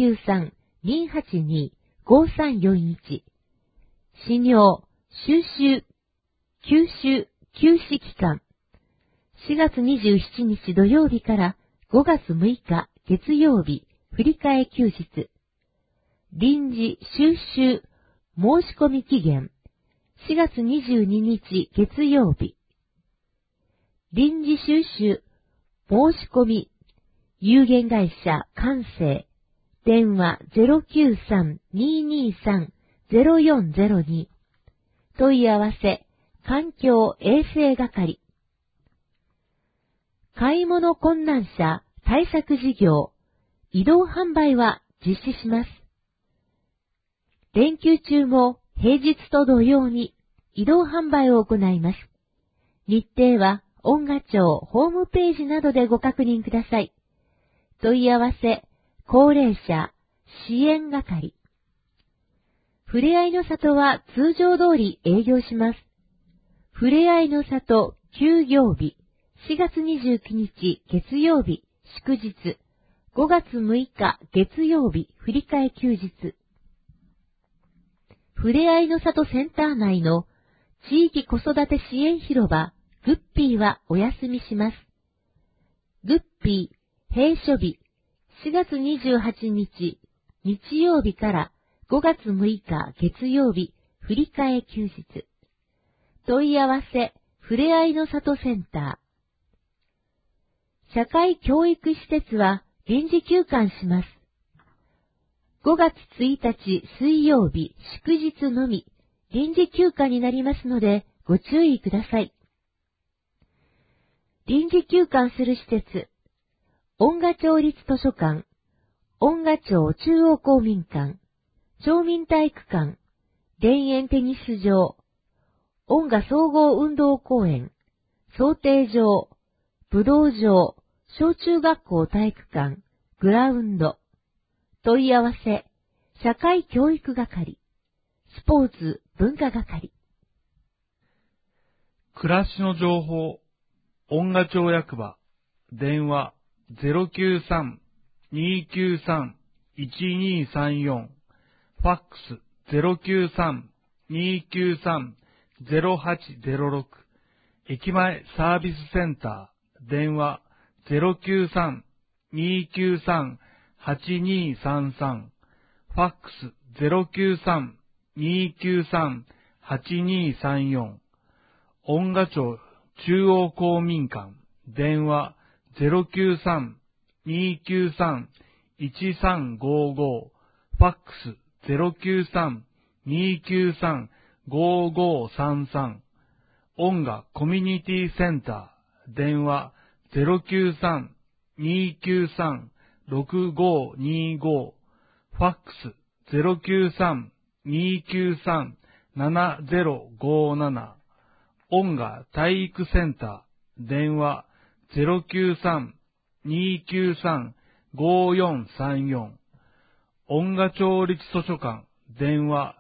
093-282-5341。飼料、収集、休止期間。4月27日土曜日から5月6日月曜日、振り替え休日。臨時収集、申し込み期限。4月22日月曜日。臨時収集、申し込み、有限会社完成。電話 0402。問い合わせ、環境衛生係。買い物困難者対策事業、移動販売は実施します。連休中も平日と同様に移動販売を行います。日程は音楽町ホームページなどでご確認ください。問い合わせ、高齢者支援係。ふれあいの里は通常通り営業します。ふれあいの里休業日、4月29日月曜日祝日、5月6日月曜日振り替え休日。ふれあいの里センター内の地域子育て支援広場グッピーはお休みします。グッピー閉所日、4月28日日曜日から5月6日月曜日振り替え休日。問い合わせ、ふれあいの里センター。社会教育施設は臨時休館します。5月1日水曜日祝日のみ臨時休館になりますのでご注意ください。臨時休館する施設、音楽町立図書館、音楽町中央公民館、町民体育館、田園テニス場、音楽総合運動公園、漕艇場、武道場、小中学校体育館、グラウンド。問い合わせ、社会教育係、スポーツ文化係。 暮らしの情報、音楽町役場、電話 093-293-1234、ファックス 093-293-0806、駅前サービスセンター、電話 093-293-8233、ファックス 093-293-8234、音楽町中央公民館、電話 093-293-1355、ファックス 093-293-5533、音楽コミュニティセンター、電話 093-293-6525、ファックス 093-293-7057、音楽体育センター、電話 093-293-5434、音楽町立図書館、電話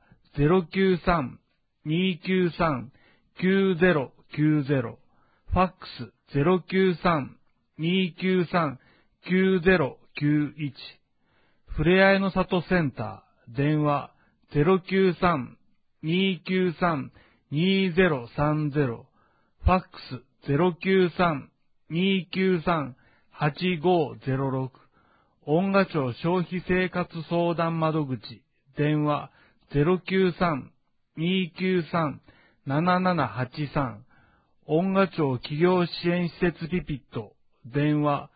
093-293-9090、ファックス 093-293-9091、ふれあいの里センター、電話 093-293-2030、ファックス 093-293-8506、音楽町消費生活相談窓口、電話 093-293-7783、音楽町企業支援施設ピピット、電話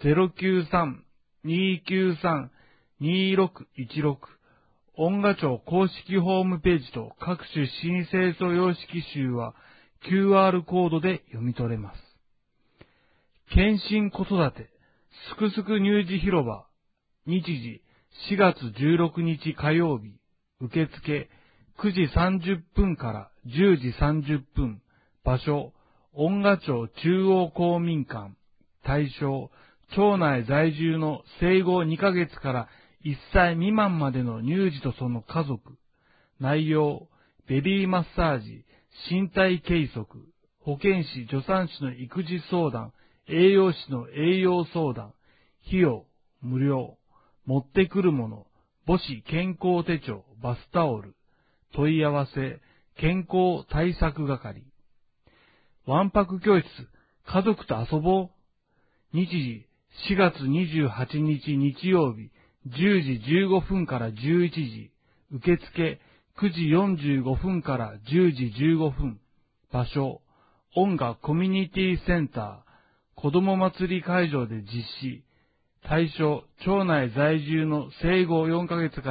093-293-2616、音楽庁公式ホームページと各種申請書様式集は QR コードで読み取れます。検診子育て、すくすく乳児広場、日時4月16日火曜日、受付9時30分から10時30分、場所、音楽町中央公民館、対象、町内在住の生後2ヶ月から1歳未満までの乳児とその家族。内容、ベビーマッサージ、身体計測、保健師、助産師の育児相談、栄養士の栄養相談、費用、無料、持ってくるもの、母子健康手帳、バスタオル、問い合わせ、健康対策係。わんぱく教室、家族と遊ぼう。日時、4月28日日曜日、10時15分から11時、受付9時45分から10時15分、場所、音楽コミュニティセンター、子ども祭り会場で実施、対象、町内在住の生後4ヶ月から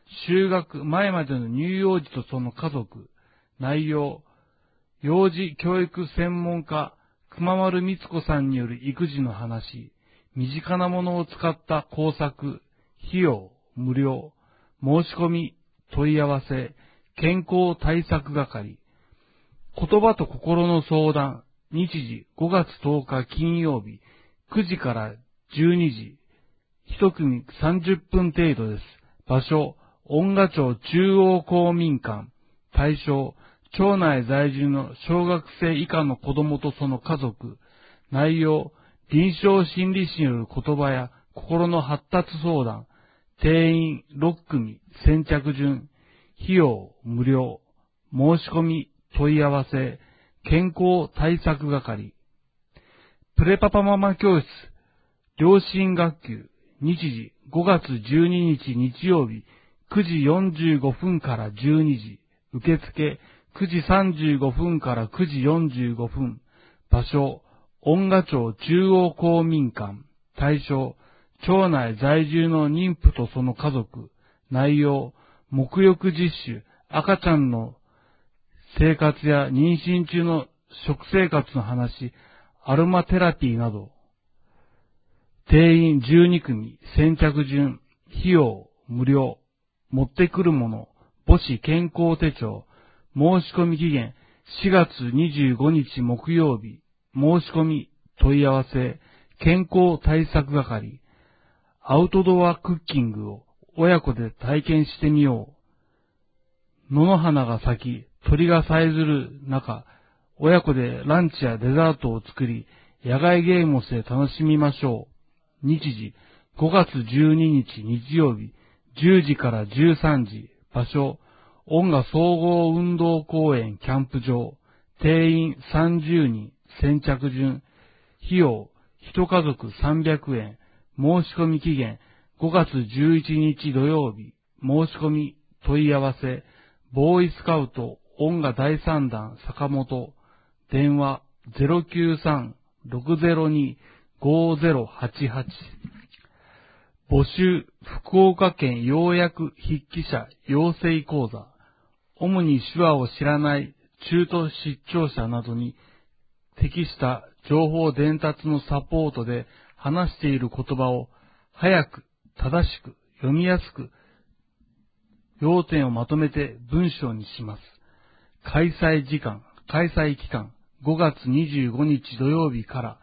就学前までの乳幼児とその家族、内容、幼児教育専門家、熊丸光子さんによる育児の話、身近なものを使った工作、費用、無料、申し込み、問い合わせ、健康対策係、言葉と心の相談、日時5月10日金曜日、9時から12時、一組30分程度です。場所、恩賀町中央公民館。対象、町内在住の小学生以下の子供とその家族。内容、臨床心理士による言葉や心の発達相談。定員6組、先着順。費用、無料。申し込み、問い合わせ。健康対策係。プレパパママ教室。両親学級。日時、5月12日日曜日、9時45分から12時。受付、9時35分から9時45分。場所、恩賀町中央公民館。対象、町内在住の妊婦とその家族。内容、沐浴実習、赤ちゃんの生活や妊娠中の食生活の話、アロマテラピーなど。定員12組、先着順、費用、無料、持ってくるもの、母子健康手帳、申し込み期限、4月25日木曜日、申し込み、問い合わせ、健康対策係、アウトドアクッキングを親子で体験してみよう。野の花が咲き、鳥がさえずる中、親子でランチやデザートを作り、野外ゲームをして楽しみましょう。日時、5月12日日曜日、10時から13時。場所、恩賀総合運動公園キャンプ場。定員30人、先着順。費用、一家族300円。申し込み期限、5月11日土曜日。申し込み、問い合わせ、ボーイスカウト、恩賀第3弾坂本。電話、093-602-5088。募集、福岡県要約筆記者養成講座。主に手話を知らない中途失調者などに適した情報伝達のサポートで話している言葉を早く、正しく、読みやすく、要点をまとめて文章にします。開催期間、5月25日土曜日から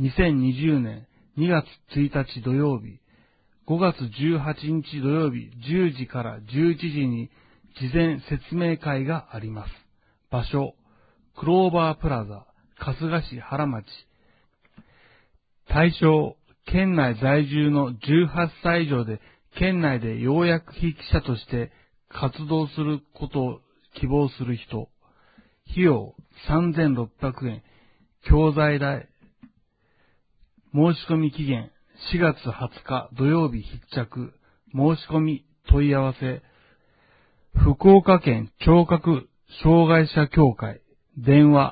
2020年2月1日土曜日、5月18日土曜日10時から11時に事前説明会があります。場所、クローバープラザ、春日市原町。対象、県内在住の18歳以上で県内で要約筆記者として活動することを希望する人。費用3600円。教材代。申し込み期限4月20日土曜日必着。申し込み問い合わせ。福岡県聴覚障害者協会。電話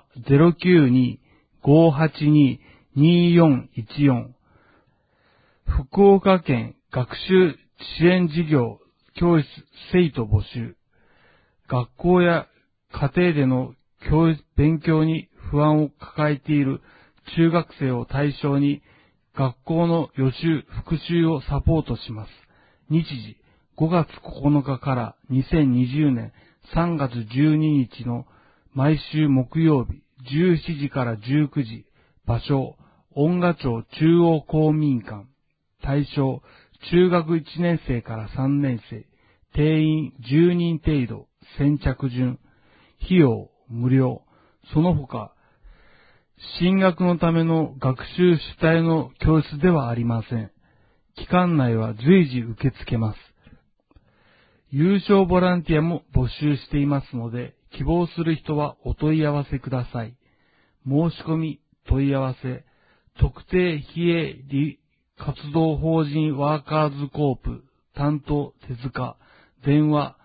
092-582-2414。福岡県学習支援事業教室生徒募集。学校や家庭での勉強に不安を抱えている中学生を対象に学校の予習、復習をサポートします。日時、5月9日から2020年3月12日の毎週木曜日、17時から19時。場所、恩賀町中央公民館。対象、中学1年生から3年生。定員10人程度。先着順。費用、無料。その他、進学のための学習主体の教室ではありません。期間内は随時受け付けます。有償ボランティアも募集していますので、希望する人はお問い合わせください。申し込み、問い合わせ、特定非営利活動法人ワーカーズコープ、担当手塚、電話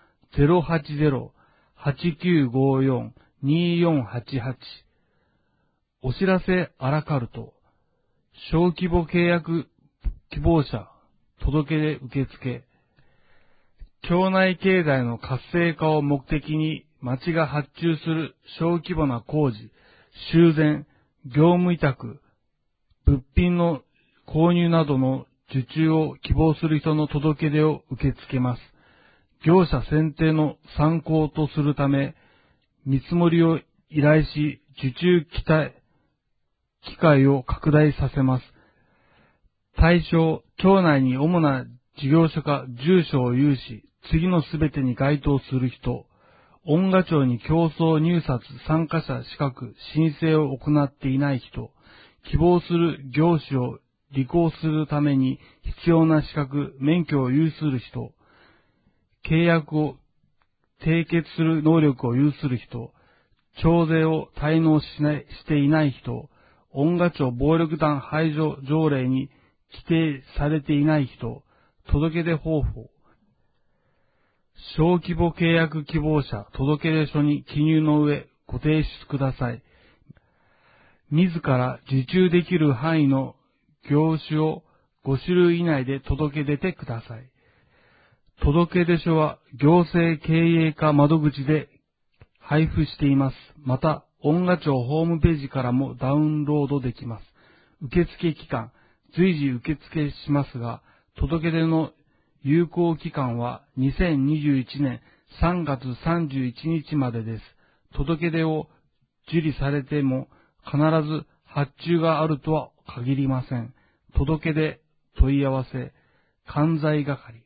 080-8954-2488。お知らせアラカルト、小規模契約希望者、届け出受付、 町内経済の活性化を目的に町が発注する小規模な工事、修繕、業務委託、物品の購入などの受注を希望する人の届け出を受け付けます。業者選定の参考とするため、見積もりを依頼し、受注機会を拡大させます。対象、町内に主な事業所か住所を有し、次のすべてに該当する人、音賀町に競争入札参加者資格申請を行っていない人、希望する業種を履行するために必要な資格、免許を有する人、契約を締結する能力を有する人、徴税を滞納していない人、音賀町暴力団排除条例に規定されていない人、届け出方法、小規模契約希望者届出書に記入の上ご提出ください。自ら受注できる範囲の業種を5種類以内で届け出てください。届出書は行政経営課窓口で配布しています。また、音賀町ホームページからもダウンロードできます。受付期間、随時受付しますが、届出の有効期間は2021年3月31日までです。届出を受理されても必ず発注があるとは限りません。届出、問い合わせ、関西係。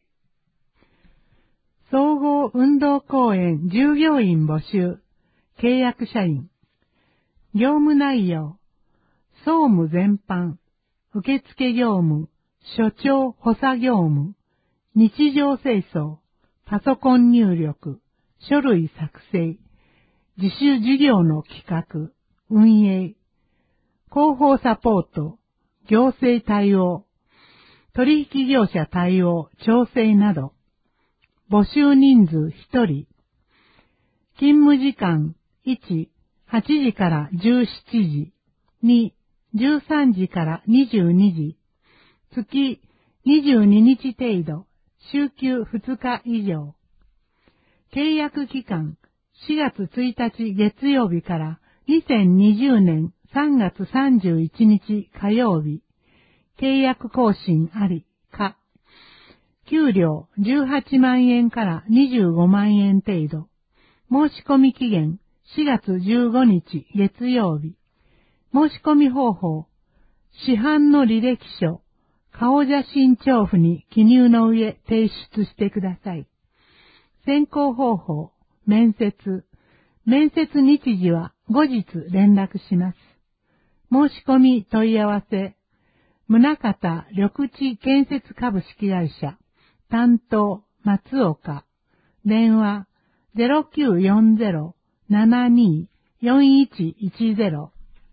総合運動公園従業員募集、契約社員。業務内容、総務全般、受付業務、所長補佐業務、日常清掃、パソコン入力、書類作成、自主事業の企画、運営、広報サポート、行政対応、取引業者対応、調整など、募集人数1人、勤務時間1、8時から17時、2、13時から22時、月22日程度、週休2日以上。契約期間4月1日月曜日から2020年3月31日火曜日。契約更新ありか。給料18万円から25万円程度。申し込み期限4月15日月曜日。申し込み方法。市販の履歴書、顔写真帳付に記入の上提出してください。選考方法、面接。面接日時は後日連絡します。申し込み問い合わせ。宗像緑地建設株式会社。担当、松岡。電話、0940-72-4110。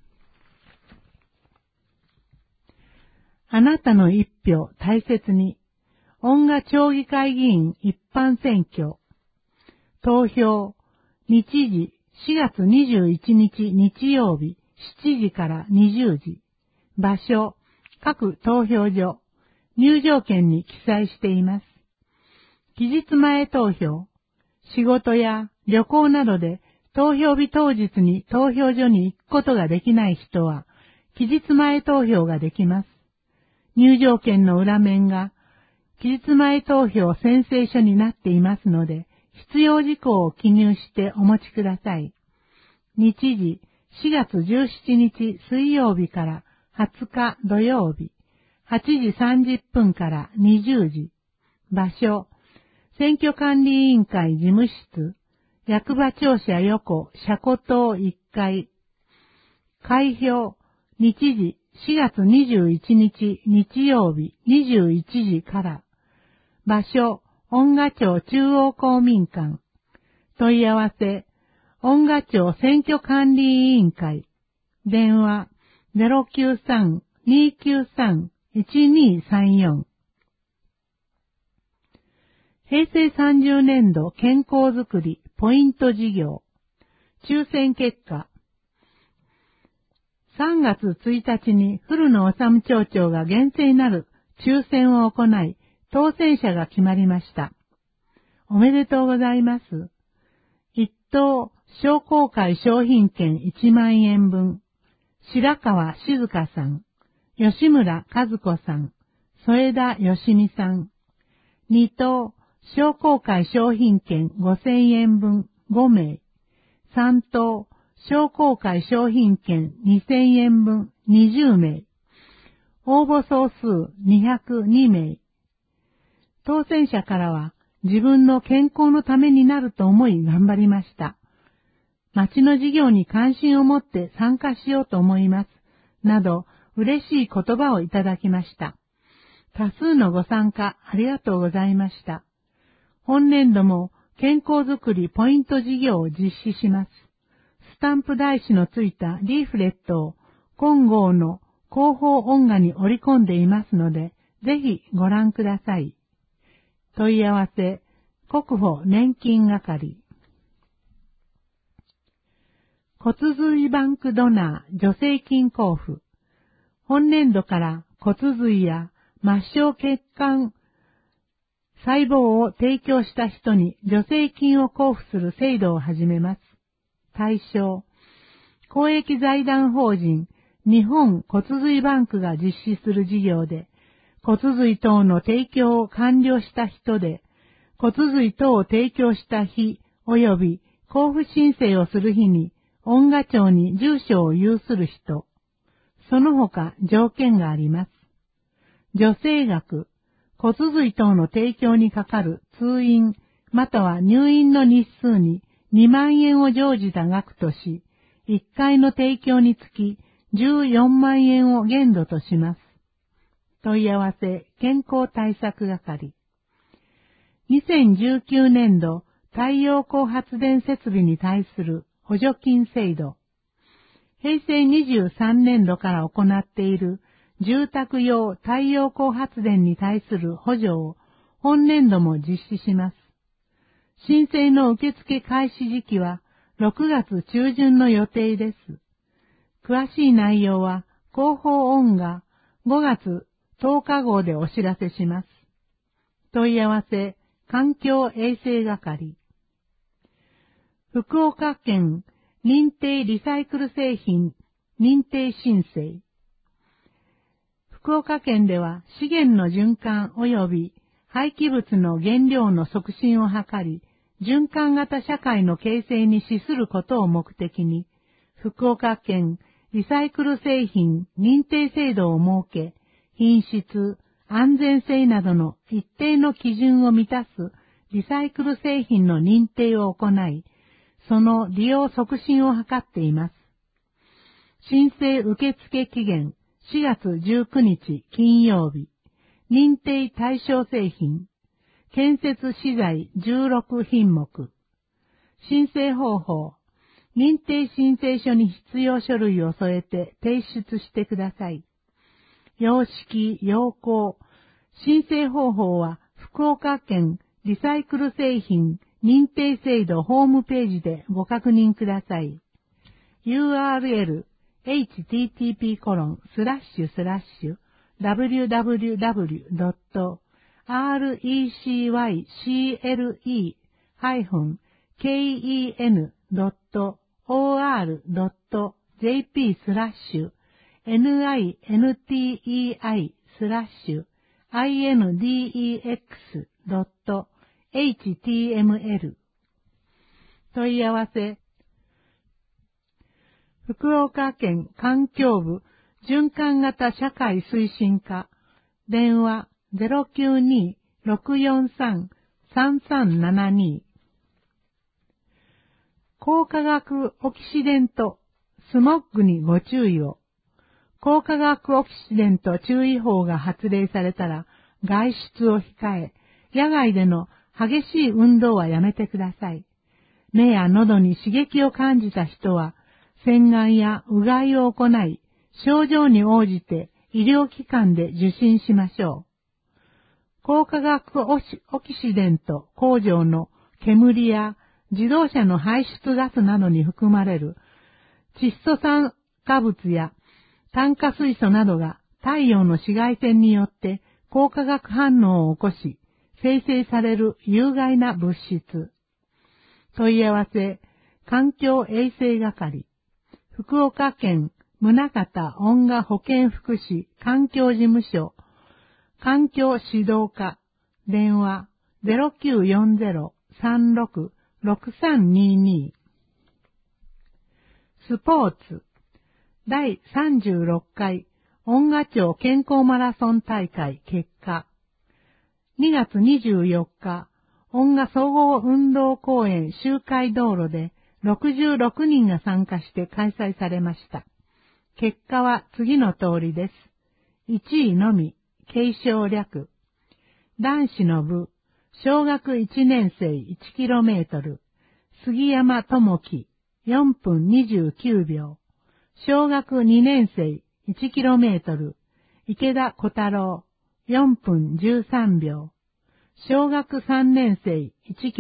あなたの一票大切に。音賀町議会議員一般選挙。投票。日時4月21日日曜日7時から20時。場所。各投票所。入場券に記載しています。期日前投票。仕事や旅行などで投票日当日に投票所に行くことができない人は、期日前投票ができます。入場券の裏面が、期日前投票宣誓書になっていますので、必要事項を記入してお持ちください。日時、4月17日水曜日から20日土曜日、8時30分から20時。場所、選挙管理委員会事務室、役場庁舎横車庫棟1階。開票、日時、4月21日日曜日21時から。場所、音賀町中央公民館。問い合わせ、音賀町選挙管理委員会。電話、093-293-1234。平成30年度健康づくりポイント事業。抽選結果。3月1日に古野治町長が厳正なる抽選を行い、当選者が決まりました。 おめでとうございます。一等商工会商品券1万円分、白川静香さん、吉村和子さん、添田よしみさん。二等商工会商品券5000円分5名。三等商工会商品券2000円分20名。応募総数202名。当選者からは自分の健康のためになると思い頑張りました。町の事業に関心を持って参加しようと思います。など嬉しい言葉をいただきました。多数のご参加ありがとうございました。本年度も健康づくりポイント事業を実施します。スタンプ台紙のついたリーフレットを今号の広報音画に織り込んでいますので、ぜひご覧ください。問い合わせ、国保年金係。骨髄バンクドナー助成金交付。本年度から骨髄や末梢血管細胞を提供した人に助成金を交付する制度を始めます。対象、公益財団法人日本骨髄バンクが実施する事業で、骨髄等の提供を完了した人で、骨髄等を提供した日及び交付申請をする日に、音画庁に住所を有する人、その他条件があります。助成額、骨髄等の提供にかかる通院または入院の日数に2万円を乗じた額とし、1回の提供につき14万円を限度とします。問い合わせ健康対策係。2019年度太陽光発電設備に対する補助金制度。平成23年度から行っている住宅用太陽光発電に対する補助を本年度も実施します。申請の受付開始時期は6月中旬の予定です。詳しい内容は広報音画5月10日号でお知らせします。問い合わせ環境衛生係。福岡県認定リサイクル製品認定申請。福岡県では資源の循環及び廃棄物の原料の促進を図り、循環型社会の形成に資することを目的に、福岡県リサイクル製品認定制度を設け、品質、安全性などの一定の基準を満たすリサイクル製品の認定を行い、その利用促進を図っています。申請受付期限4月19日金曜日、認定対象製品、建設資材16品目。申請方法、認定申請書に必要書類を添えて提出してください。様式、要項、申請方法は福岡県リサイクル製品認定制度ホームページでご確認ください。URL http://www.recic.or.jp/nindex.html 問い合わせ福岡県環境部循環型社会推進課電話 092-643-3372 高化学オキシデントスモッグにご注意を。高化学オキシデント注意報が発令されたら外出を控え、野外での激しい運動はやめてください。目や喉に刺激を感じた人は洗顔やうがいを行い、症状に応じて医療機関で受診しましょう。高化学オキシデント工場の煙や自動車の排出ガスなどに含まれる窒素酸化物や炭化水素などが太陽の紫外線によって高化学反応を起こし、 生成される有害な物質。問い合わせ、環境衛生係、福岡県宗像音楽保健福祉環境事務所、環境指導課、電話 0940-36-6322。スポーツ、第36回音楽町健康マラソン大会結果。2月24日、音楽総合運動公園周回道路で66人が参加して開催されました。結果は次の通りです。1位のみ、継承略。男子の部、小学1年生 1km、杉山智樹、4分29秒。小学2年生 1km、池田小太郎、4分13秒。小学3年生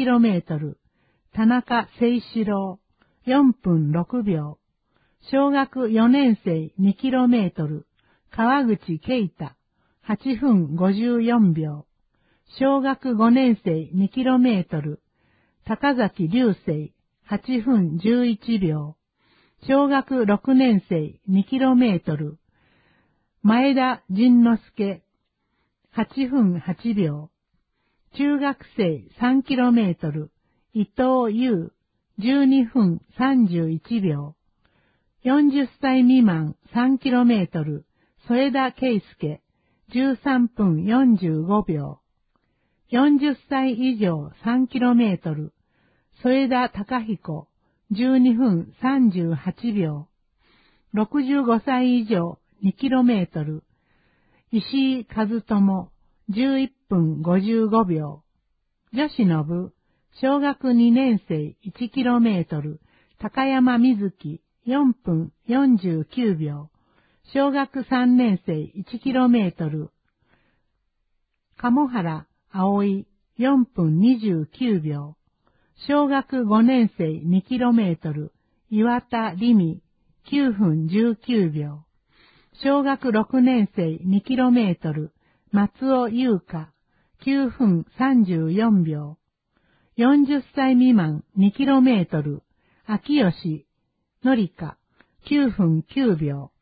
1km、田中誠志郎、4分6秒。小学4年生 2km、川口啓太、8分54秒。小学5年生 2km、高崎流星、8分11秒。小学6年生 2km、前田仁之助、8分8秒。中学生 3km、伊藤優、12分31秒。40歳未満 3km、添田圭介、13分45秒。40歳以上 3km、添田貴彦、12分38秒。65歳以上 2km、石井和友、11分55秒。女子の部、小学2年生 1km、高山瑞希、4分49秒。小学3年生 1km、鴨原葵、4分29秒。小学5年生 2km、岩田理美、9分19秒。小学6年生 2km、松尾優香、9分34秒。40歳未満 2km、秋吉、のりか、9分9秒。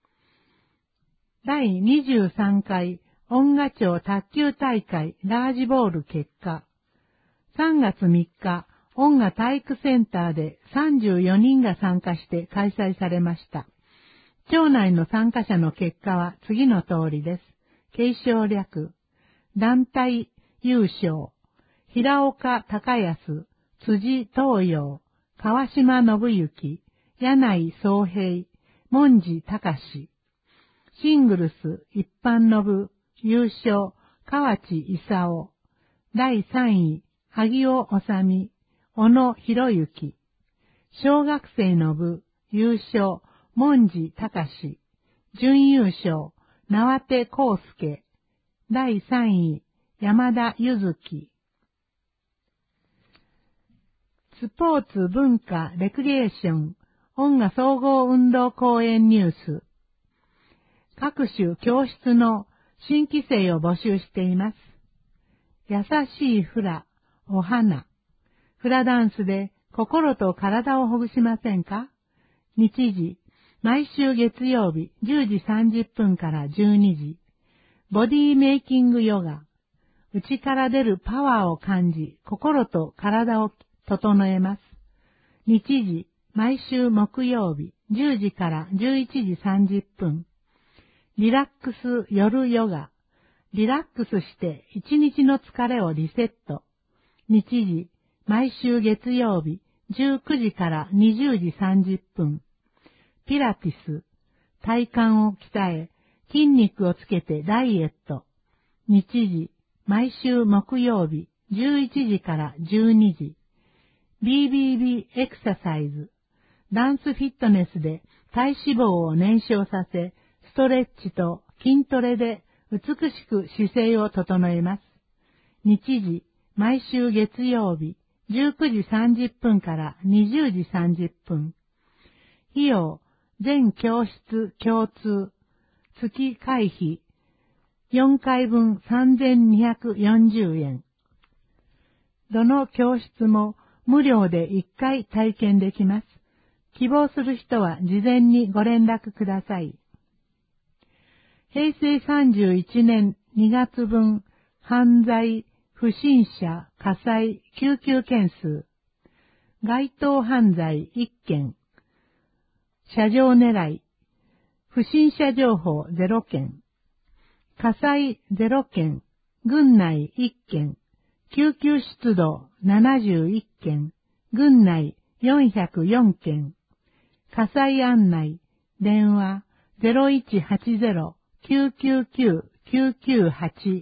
第23回音楽町卓球大会ラージボール結果。3月3日、音楽体育センターで34人が参加して開催されました。町内の参加者の結果は次の通りです。継承略。団体優勝。平岡隆康、辻東洋、川島信之、柳井宗平、門司隆。シングルス一般の部、優勝、河内勲。第3位、萩尾治、小野博之。小学生の部、優勝、門司隆。準優勝、縄手康介。第3位、山田柚月。スポーツ文化レクリエーション音楽総合運動公園ニュース。各種教室の新規生を募集しています。優しいフラ、お花。フラダンスで心と体をほぐしませんか？日時、毎週月曜日10時30分から12時。ボディメイキングヨガ。内から出るパワーを感じ、心と体を整えます。日時、毎週木曜日10時から11時30分。リラックス夜ヨガ。リラックスして一日の疲れをリセット。日時、毎週月曜日19時から20時30分。ピラティス。体幹を鍛え、筋肉をつけてダイエット。日時、毎週木曜日11時から12時。BBB エクササイズ。ダンスフィットネスで体脂肪を燃焼させ、ストレッチと筋トレで美しく姿勢を整えます。日時、毎週月曜日19時30分から20時30分。費用、全教室共通。月会費4回分3240円。 どの教室も無料で1回体験できます。希望する人は事前にご連絡ください。平成31年2月分犯罪、不審者、火災、救急件数。該当犯罪1件。車上狙い。不審者情報0件。火災0件。郡内1件。救急出動71件。郡内404件。火災案内。電話0180-999-998。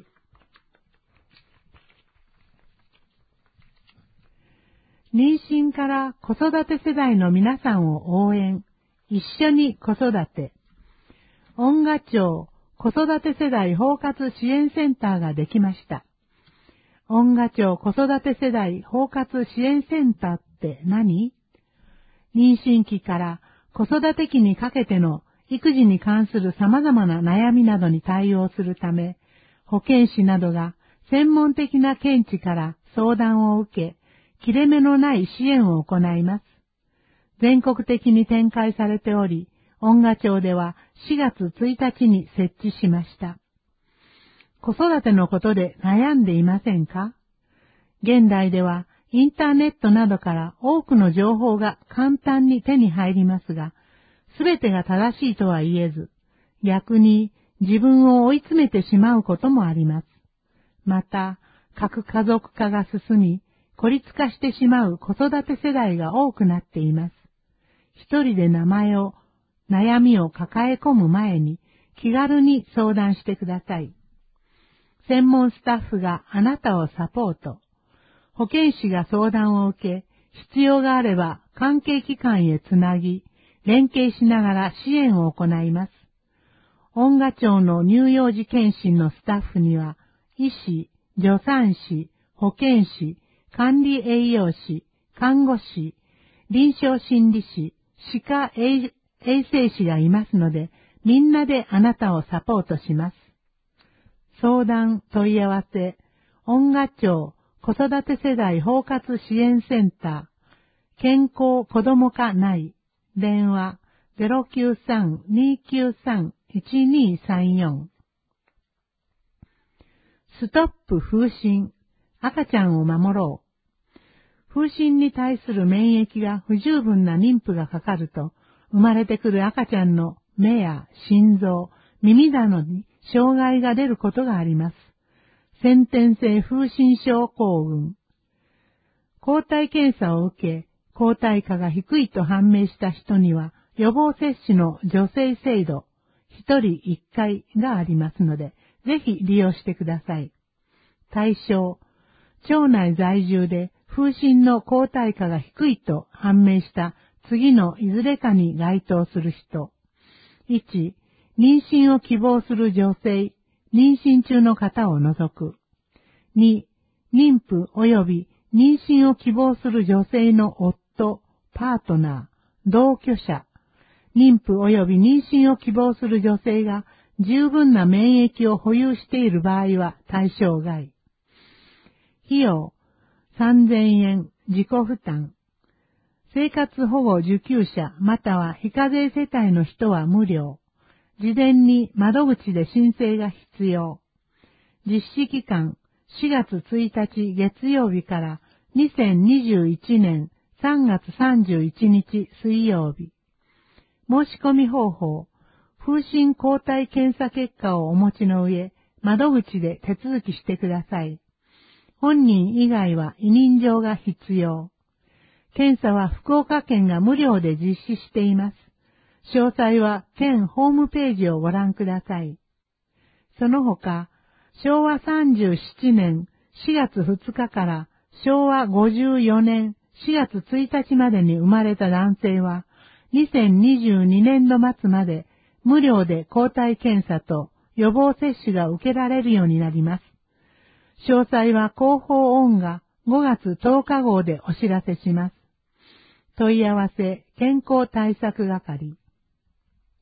妊娠から子育て世代の皆さんを応援。一緒に子育て。恩賀町子育て世代包括支援センターができました。恩賀町子育て世代包括支援センターって何？妊娠期から子育て期にかけての育児に関する様々な悩みなどに対応するため、保健師などが専門的な見地から相談を受け、切れ目のない支援を行います。全国的に展開されており、恩賀町では4月1日に設置しました。子育てのことで悩んでいませんか？現代ではインターネットなどから多くの情報が簡単に手に入りますが、すべてが正しいとは言えず、逆に自分を追い詰めてしまうこともあります。また、核家族化が進み、孤立化してしまう子育て世代が多くなっています。一人で悩みを抱え込む前に気軽に相談してください。専門スタッフがあなたをサポート。保健師が相談を受け、必要があれば関係機関へつなぎ、連携しながら支援を行います。恩賀町の乳幼児健診のスタッフには、医師、助産師、保健師、管理栄養士、看護師、臨床心理士、歯科衛生士がいますので、みんなであなたをサポートします。相談、問い合わせ、恩賀町子育て世代包括支援センター、健康子ども課内、電話 093-293-1234。ストップ風疹、赤ちゃんを守ろう。風疹に対する免疫が不十分な妊婦がかかると、生まれてくる赤ちゃんの目や心臓、耳などに障害が出ることがあります。先天性風疹症候群。抗体検査を受け、抗体価が低いと判明した人には、予防接種の助成制度、1人1回がありますので、ぜひ利用してください。対象、町内在住で風疹の抗体価が低いと判明した次のいずれかに該当する人。1、妊娠を希望する女性、妊娠中の方を除く。2、妊婦及び妊娠を希望する女性の夫、パートナー、同居者。妊婦及び妊娠を希望する女性が十分な免疫を保有している場合は対象外。費用、3000円、自己負担。生活保護受給者または非課税世帯の人は無料。事前に窓口で申請が必要。実施期間、4月1日月曜日から2021年3月31日水曜日。申し込み方法、風疹抗体検査結果をお持ちの上、窓口で手続きしてください。本人以外は委任状が必要。検査は福岡県が無料で実施しています。詳細は県ホームページをご覧ください。その他、昭和37年4月2日から昭和54年4月1日までに生まれた男性は、2022年度末まで無料で抗体検査と予防接種が受けられるようになります。詳細は広報音が5月10日号でお知らせします。問い合わせ健康対策係。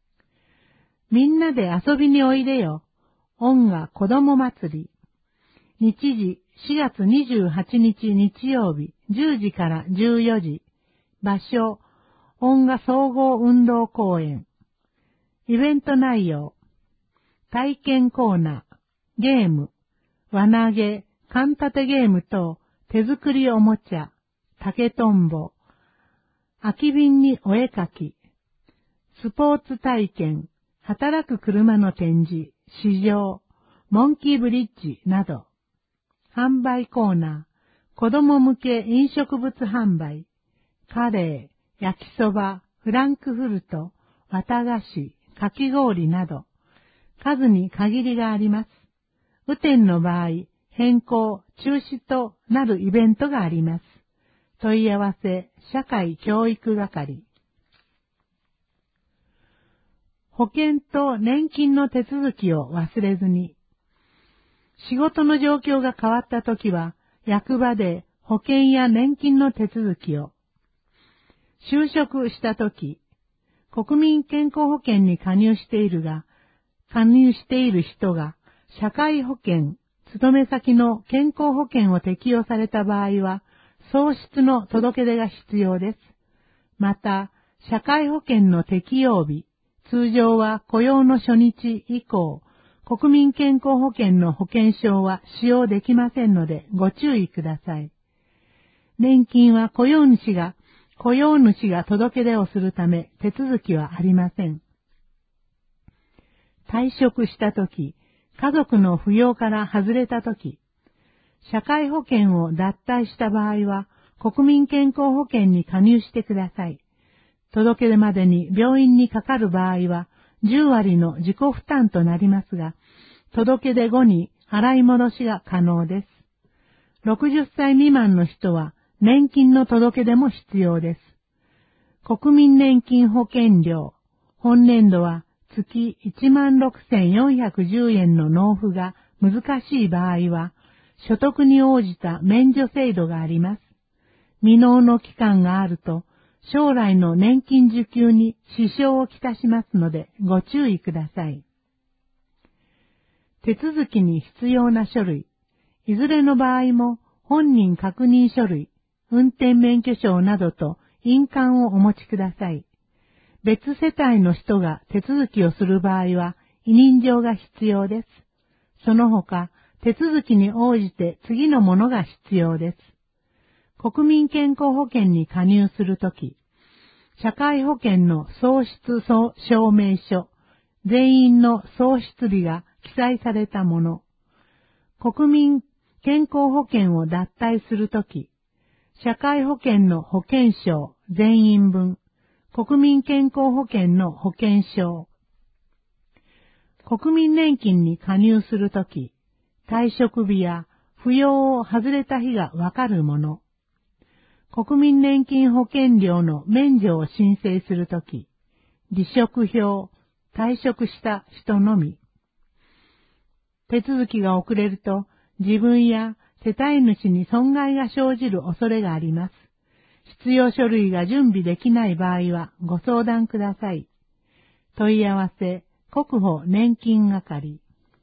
みんなで遊びにおいでよ。恩賀子ども祭り。 日時4月28日日曜日10時から14時。場所、音楽総合運動公園。イベント内容、体験コーナー、ゲーム、輪投げ、缶立てゲームと手作りおもちゃ、竹とんぼ、空き瓶にお絵かき、スポーツ体験、働く車の展示、試乗、モンキーブリッジなど、販売コーナー、子供向け飲食物販売、カレー、焼きそば、フランクフルト、綿菓子、かき氷など、数に限りがあります。雨天の場合、変更、中止となるイベントがあります。問い合わせ、社会教育係。保険と年金の手続きを忘れずに。仕事の状況が変わったときは、役場で保険や年金の手続きを。就職したとき、国民健康保険に加入している人が、社会保険、勤め先の健康保険を適用された場合は、喪失の届け出が必要です。また、社会保険の適用日、通常は雇用の初日以降、国民健康保険の保険証は使用できませんのでご注意ください。年金は雇用主が届け出をするため手続きはありません。退職したとき、家族の扶養から外れたとき、社会保険を脱退した場合は国民健康保険に加入してください。届け出までに病院にかかる場合は10割の自己負担となりますが、届け出後に払い戻しが可能です。60歳未満の人は年金の届け出も必要です。国民年金保険料、本年度は月 16,410 円の納付が難しい場合は、所得に応じた免除制度があります。未納の期間があると、将来の年金受給に支障をきたしますのでご注意ください。手続きに必要な書類、いずれの場合も本人確認書類、運転免許証などと印鑑をお持ちください。別世帯の人が手続きをする場合は委任状が必要です。その他、手続きに応じて次のものが必要です。国民健康保険に加入するとき、社会保険の喪失証明書、全員の喪失日が記載されたもの、国民健康保険を脱退するとき、社会保険の保険証、全員分、国民健康保険の保険証、国民年金に加入するとき、退職日や扶養を外れた日がわかるもの、国民年金保険料の免除を申請するとき、離職票、退職した人のみ。手続きが遅れると、自分や世帯主に損害が生じる恐れがあります。必要書類が準備できない場合はご相談ください。問い合わせ、国保年金係。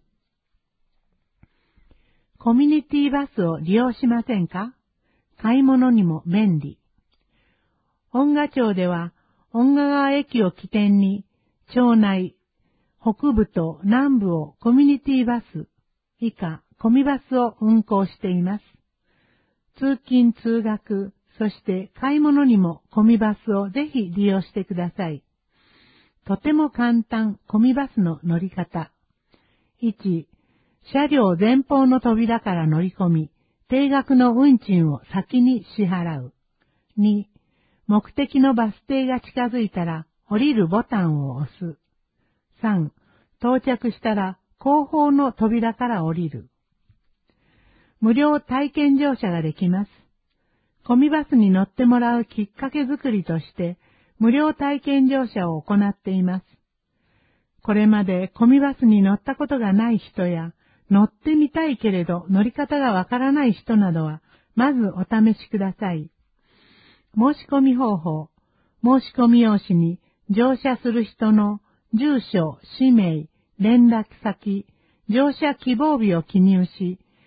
コミュニティバスを利用しませんか？買い物にも便利。恩賀町では、恩賀川駅を起点に、町内、北部と南部をコミュニティバス、以下、コミバスを運行しています。通勤通学、そして買い物にもコミバスをぜひ利用してください。とても簡単、コミバスの乗り方。1、車両前方の扉から乗り込み、定額の運賃を先に支払う。2、目的のバス停が近づいたら降りるボタンを押す。3、到着したら後方の扉から降りる。無料体験乗車ができます。コミバスに乗ってもらうきっかけ作りとして無料体験乗車を行っています。これまでコミバスに乗ったことがない人や乗ってみたいけれど乗り方がわからない人などは、まずお試しください。申し込み方法、申し込み用紙に乗車する人の住所、氏名、連絡先、乗車希望日を記入し、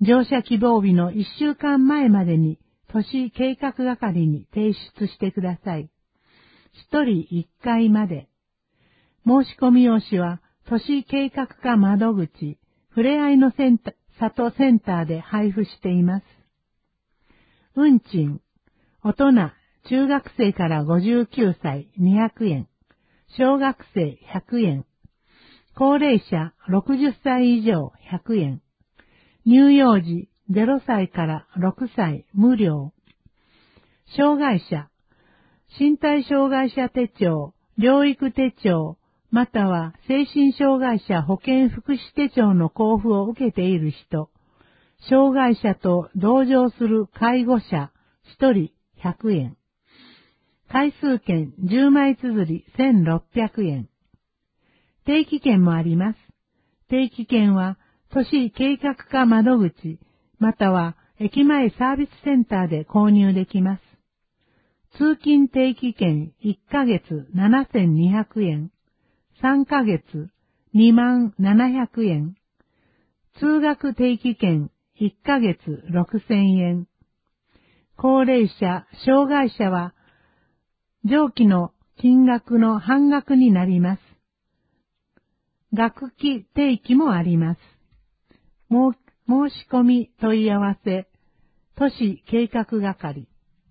乗車希望日の1週間前までに都市計画係に提出してください。1人1回まで。申し込み用紙は都市計画課窓口、ふれあいの里センターで配布しています。運賃、大人、中学生から59歳200円、小学生100円、高齢者60歳以上100円、乳幼児0歳から6歳無料、障害者、身体障害者手帳、療育手帳、または精神障害者保健福祉手帳の交付を受けている人、障害者と同乗する介護者1人100円、回数券10枚綴り1600円。定期券もあります。定期券は都市計画課窓口、または駅前サービスセンターで購入できます。通勤定期券1ヶ月7200円、3ヶ月20700円、通学定期券1ヶ月6000円。高齢者、障害者は上記の金額の半額になります。学期定期もあります。申し込み問い合わせ、都市計画係。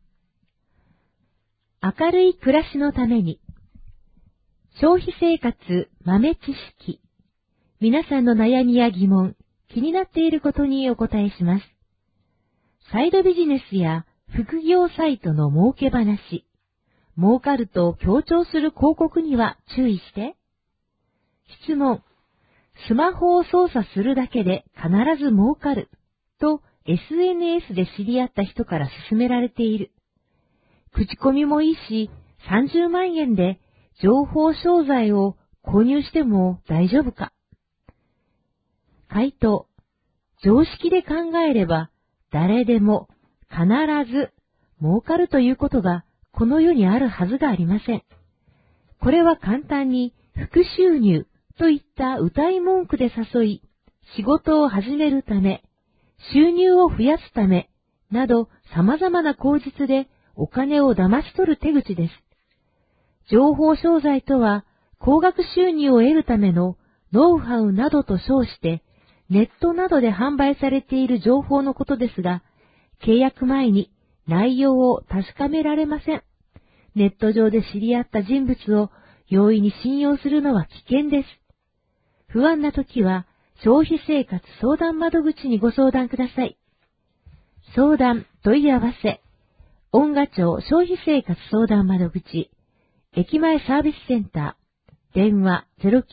明るい暮らしのために、消費生活豆知識。皆さんの悩みや疑問、気になっていることにお答えします。サイドビジネスや副業サイトの儲け話、儲かると強調する広告には注意して。質問。スマホを操作するだけで必ず儲かると SNS で知り合った人から勧められている。口コミもいいし、30万円で情報商材を購入しても大丈夫か。回答。常識で考えれば誰でも必ず儲かるということがこの世にあるはずがありません。これは簡単に副収入といった謳い文句で誘い、仕事を始めるため、収入を増やすため、など様々な口実でお金を騙し取る手口です。情報商材とは、高額収入を得るためのノウハウなどと称して、ネットなどで販売されている情報のことですが、契約前に内容を確かめられません。ネット上で知り合った人物を容易に信用するのは危険です。不安な時は、消費生活相談窓口にご相談ください。相談、問い合わせ、恩賀町消費生活相談窓口、駅前サービスセンター、電話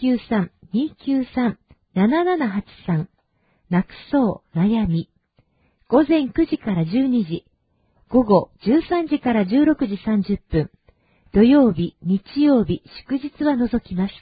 093-293-7783、なくそう悩み、午前9時から12時、午後13時から16時30分、土曜日、日曜日、祝日は除きます。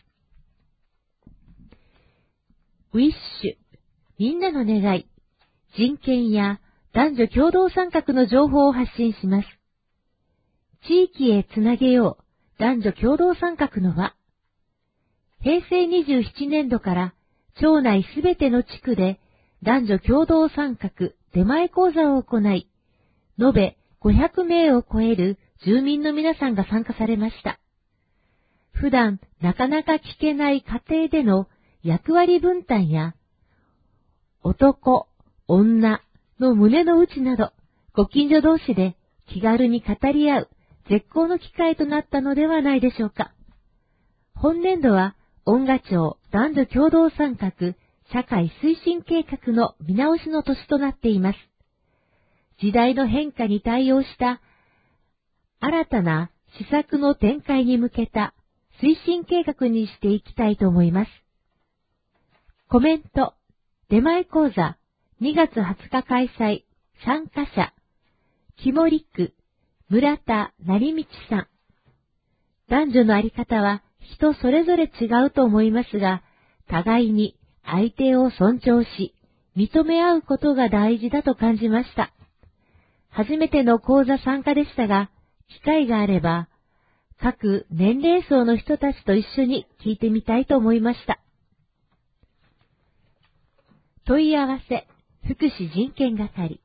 ウィッシュ、みんなの願い、人権や男女共同参画の情報を発信します。地域へつなげよう、男女共同参画の輪。平成27年度から町内すべての地区で男女共同参画出前講座を行い、延べ500名を超える住民の皆さんが参加されました。普段なかなか聞けない家庭での役割分担や、男、女の胸の内など、ご近所同士で気軽に語り合う絶好の機会となったのではないでしょうか。本年度は、恩賀町男女共同参画社会推進計画の見直しの年となっています。時代の変化に対応した新たな施策の展開に向けた推進計画にしていきたいと思います。コメント、出前講座、2月20日開催、参加者、木森区、村田成道さん。男女のあり方は人それぞれ違うと思いますが、互いに相手を尊重し、認め合うことが大事だと感じました。初めての講座参加でしたが、機会があれば、各年齢層の人たちと一緒に聞いてみたいと思いました。問い合わせ、 福祉人権係。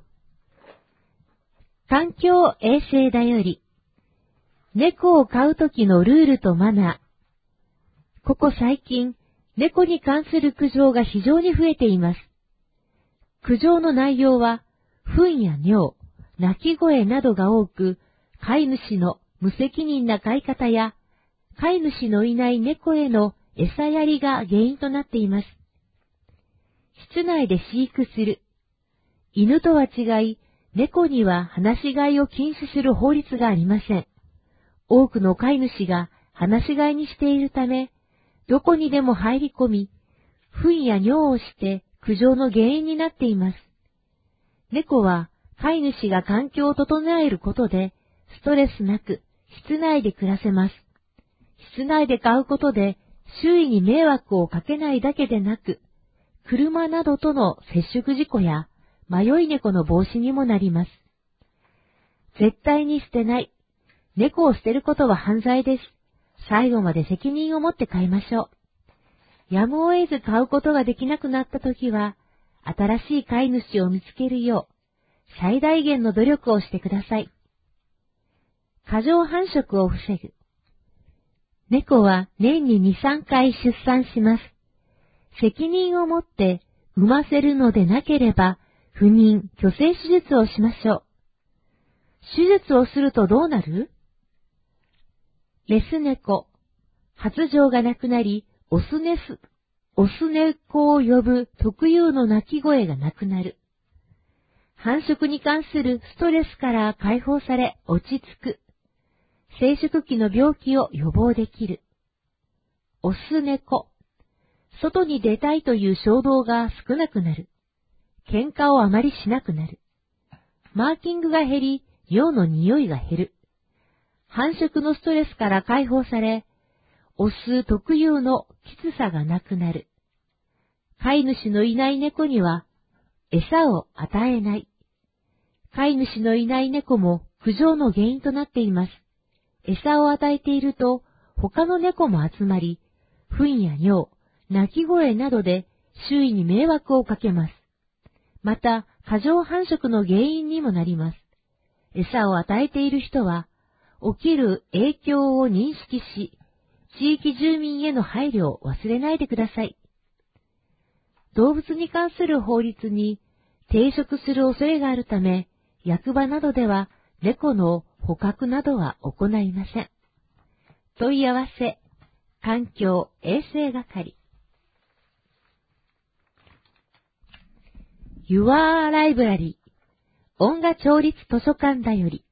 環境衛生だより、猫を飼うときのルールとマナー。ここ最近、猫に関する苦情が非常に増えています。苦情の内容は、糞や尿、鳴き声などが多く、飼い主の無責任な飼い方や、飼い主のいない猫への餌やりが原因となっています。室内で飼育する。犬とは違い、猫には放し飼いを禁止する法律がありません。多くの飼い主が放し飼いにしているため、どこにでも入り込み、糞や尿をして苦情の原因になっています。猫は飼い主が環境を整えることで、ストレスなく室内で暮らせます。室内で飼うことで、周囲に迷惑をかけないだけでなく、車などとの接触事故や迷い猫の防止にもなります。絶対に捨てない。猫を捨てることは犯罪です。最後まで責任を持って飼いましょう。やむを得ず飼うことができなくなったときは、新しい飼い主を見つけるよう、最大限の努力をしてください。過剰繁殖を防ぐ。猫は年に2、3回出産します。責任を持って産ませるのでなければ、不妊・去勢手術をしましょう。手術をするとどうなる？メス猫、発情がなくなり、オス猫を呼ぶ特有の鳴き声がなくなる。繁殖に関するストレスから解放され落ち着く。生殖器の病気を予防できる。オス猫、外に出たいという衝動が少なくなる。喧嘩をあまりしなくなる。マーキングが減り、尿の匂いが減る。繁殖のストレスから解放され、オス特有のきつさがなくなる。飼い主のいない猫には餌を与えない。飼い主のいない猫も苦情の原因となっています。餌を与えていると他の猫も集まり、糞や尿、鳴き声などで周囲に迷惑をかけます。また、過剰繁殖の原因にもなります。餌を与えている人は、起きる影響を認識し、地域住民への配慮を忘れないでください。動物に関する法律に抵触する恐れがあるため、役場などでは猫の捕獲などは行いません。問い合わせ、環境衛生係。Your Library 音楽調律図書館だより。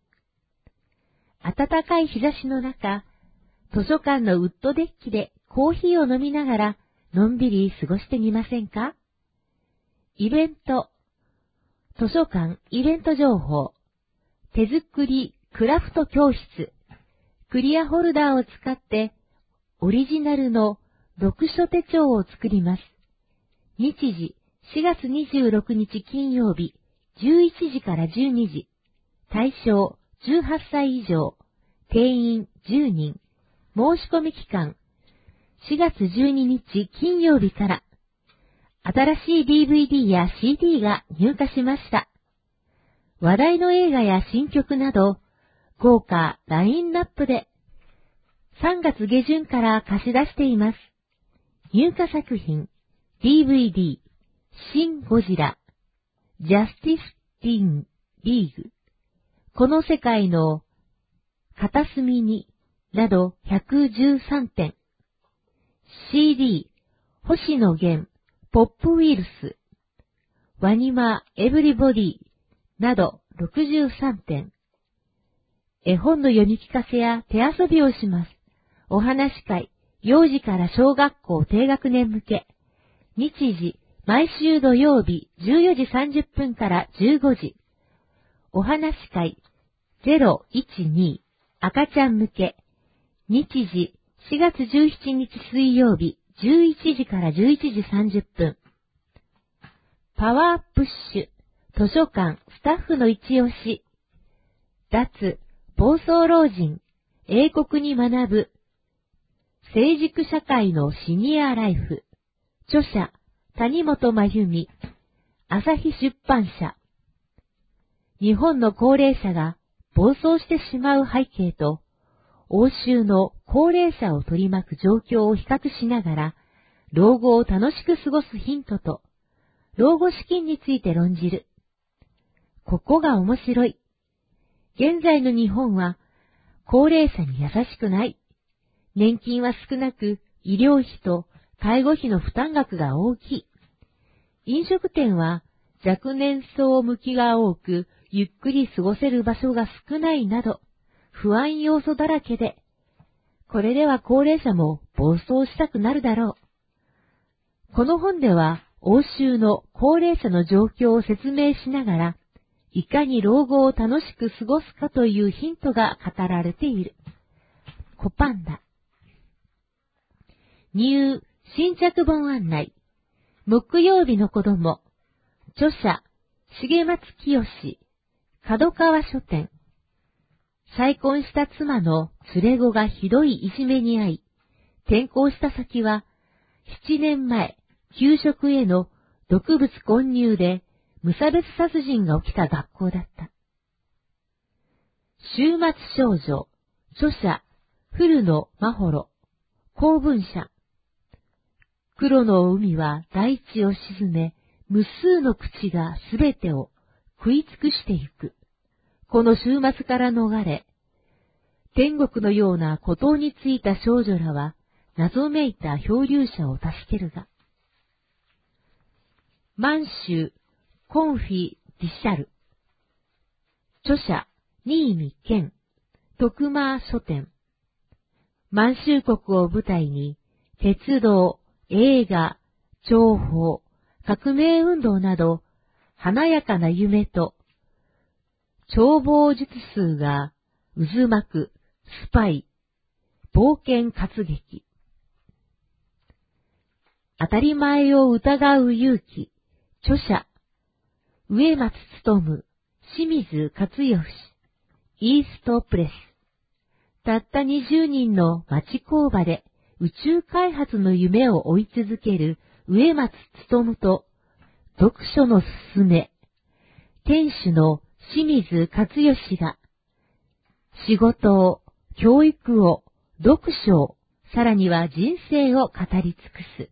暖かい日差しの中、図書館のウッドデッキでコーヒーを飲みながらのんびり過ごしてみませんか？イベント、図書館イベント情報、手作りクラフト教室、クリアホルダーを使ってオリジナルの読書手帳を作ります。日時4月26日金曜日11時から12時、対象18歳以上、定員10人、申し込み期間4月12日金曜日から、新しい DVD や CD が入荷しました。話題の映画や新曲など、豪華ラインナップで、3月下旬から貸し出しています。入荷作品、DVD、シン・ゴジラ、ジャスティス・リーグ、この世界の片隅に、など113点。CD、星野源、ポップウィルス、ワニマ、エブリボディ、など63点。絵本の読み聞かせや手遊びをします。お話会、幼児から小学校低学年向け。日時、毎週土曜日14時30分から15時。お話会012赤ちゃん向け。日時4月17日水曜日11時から11時30分。パワープッシュ図書館スタッフの一押し。脱暴走老人英国に学ぶ成熟社会のシニアライフ。著者谷本真由美。 朝日出版社。日本の高齢者が暴走してしまう背景と、欧州の高齢者を取り巻く状況を比較しながら、老後を楽しく過ごすヒントと、老後資金について論じる。ここが面白い。現在の日本は、高齢者に優しくない。年金は少なく、医療費と介護費の負担額が大きい。飲食店は若年層向きが多く、ゆっくり過ごせる場所が少ないなど、不安要素だらけで、これでは高齢者も暴走したくなるだろう。この本では、欧州の高齢者の状況を説明しながら、いかに老後を楽しく過ごすかというヒントが語られている。コパンダ。入新着本案内。木曜日の子供。著者、重松清。角川書店。再婚した妻の連れ子がひどいいじめに遭い、転校した先は、7年前、給食への毒物混入で無差別殺人が起きた学校だった。週末少女。著者、古野真帆。公文社。黒の海は大地を沈め、無数の口がすべてを食い尽くしてゆく。この週末から逃れ、天国のような孤島に着いた少女らは、謎めいた漂流者を助けるが。満州、コンフィディシャル。著者、新見健。徳間書店。満州国を舞台に、鉄道、映画、諜報、革命運動など、華やかな夢と、逃亡術数が渦巻くスパイ、冒険活劇。当たり前を疑う勇気。著者、植松勉、清水勝義。イーストプレス。たった20人の町工場で宇宙開発の夢を追い続ける植松勉と、読書のすすめ、店主の清水勝義が、仕事を、教育を、読書を、さらには人生を語り尽くす。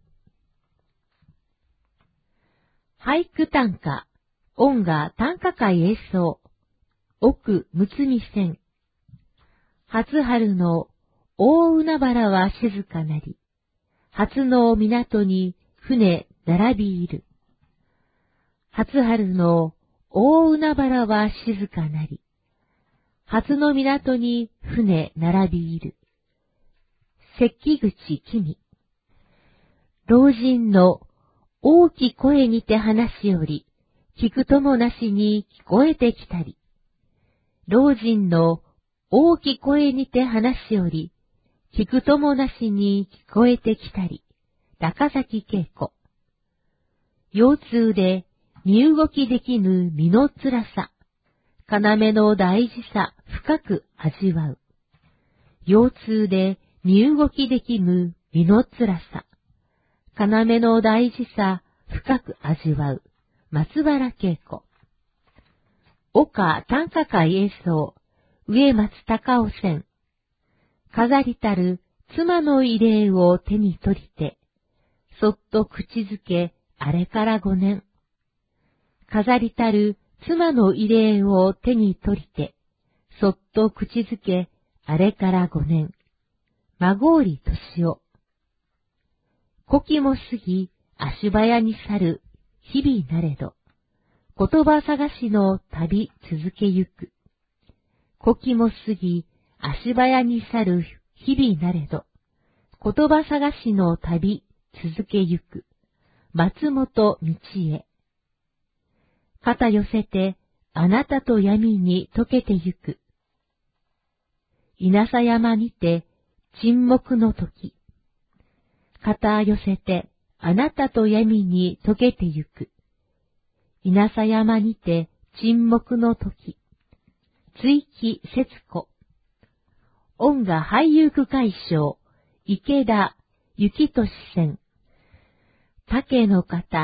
俳句短歌、音楽短歌会演奏、奥むつみ線。初春の大海原は静かなり、初の港に船並びいる。初春の大海原は静かなり、初の港に船並びいる。関口君。老人の大き声にて話しより、聞くともなしに聞こえてきたり。老人の大き声にて話しより、聞くともなしに聞こえてきたり。高崎恵子。腰痛で身動きできぬ身の辛さ。要の大事さ深く味わう。腰痛で身動きできぬ身の辛さ。要の大事さ深く味わう。松原恵子。岡短歌会演奏。植松隆夫線。飾りたる妻の慰霊を手に取りて、そっと口づけあれから5年。飾りたる妻の慰霊を手に取りて、そっと口づけあれから5年。孫織敏夫。古希も過ぎ足早に去る日々なれど、言葉探しの旅続けゆく。古希も過ぎ足早に去る日々なれど、言葉探しの旅続けゆく。松本道恵。肩寄せてあなたと闇に溶けてゆく。稲佐山にて沈黙の時。肩寄せてあなたと闇に溶けてゆく。稲佐山にて沈黙の時。追記節子。音楽俳優区会賞、池田幸俊線。竹の方、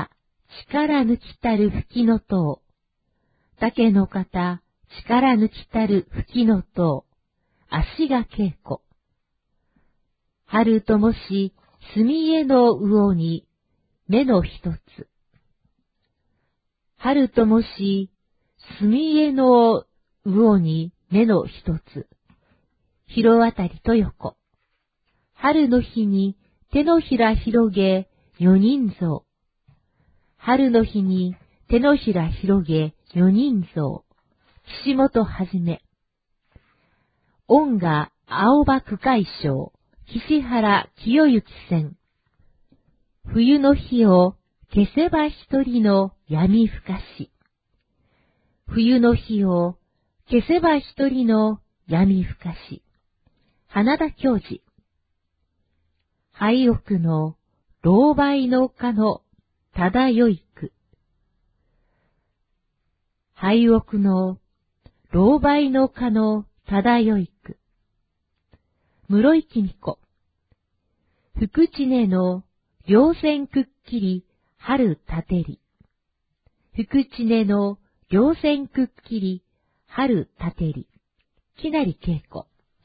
力抜きたる吹きの塔。竹の方、力抜きたる吹きの塔。足が稽古。春ともし、墨絵の魚に、目の一つ。春ともし、墨絵の魚に、目の一つ。広渡りと横。春の日に、手のひら広げ、四人像。春の日に、手のひら広げ、四人像。岸本はじめ。音が青葉区会賞、岸原清之線。冬の日を消せば一人の闇ふかし。冬の日を消せば一人の闇ふかし。花田教授。廃屋の老媒の丘の漂い句。廃屋の老媒の丘の漂い句。室井貴美子。福知根の稜線くっきり春立てり。福知根の稜線くっきり春立てり。木成恵子。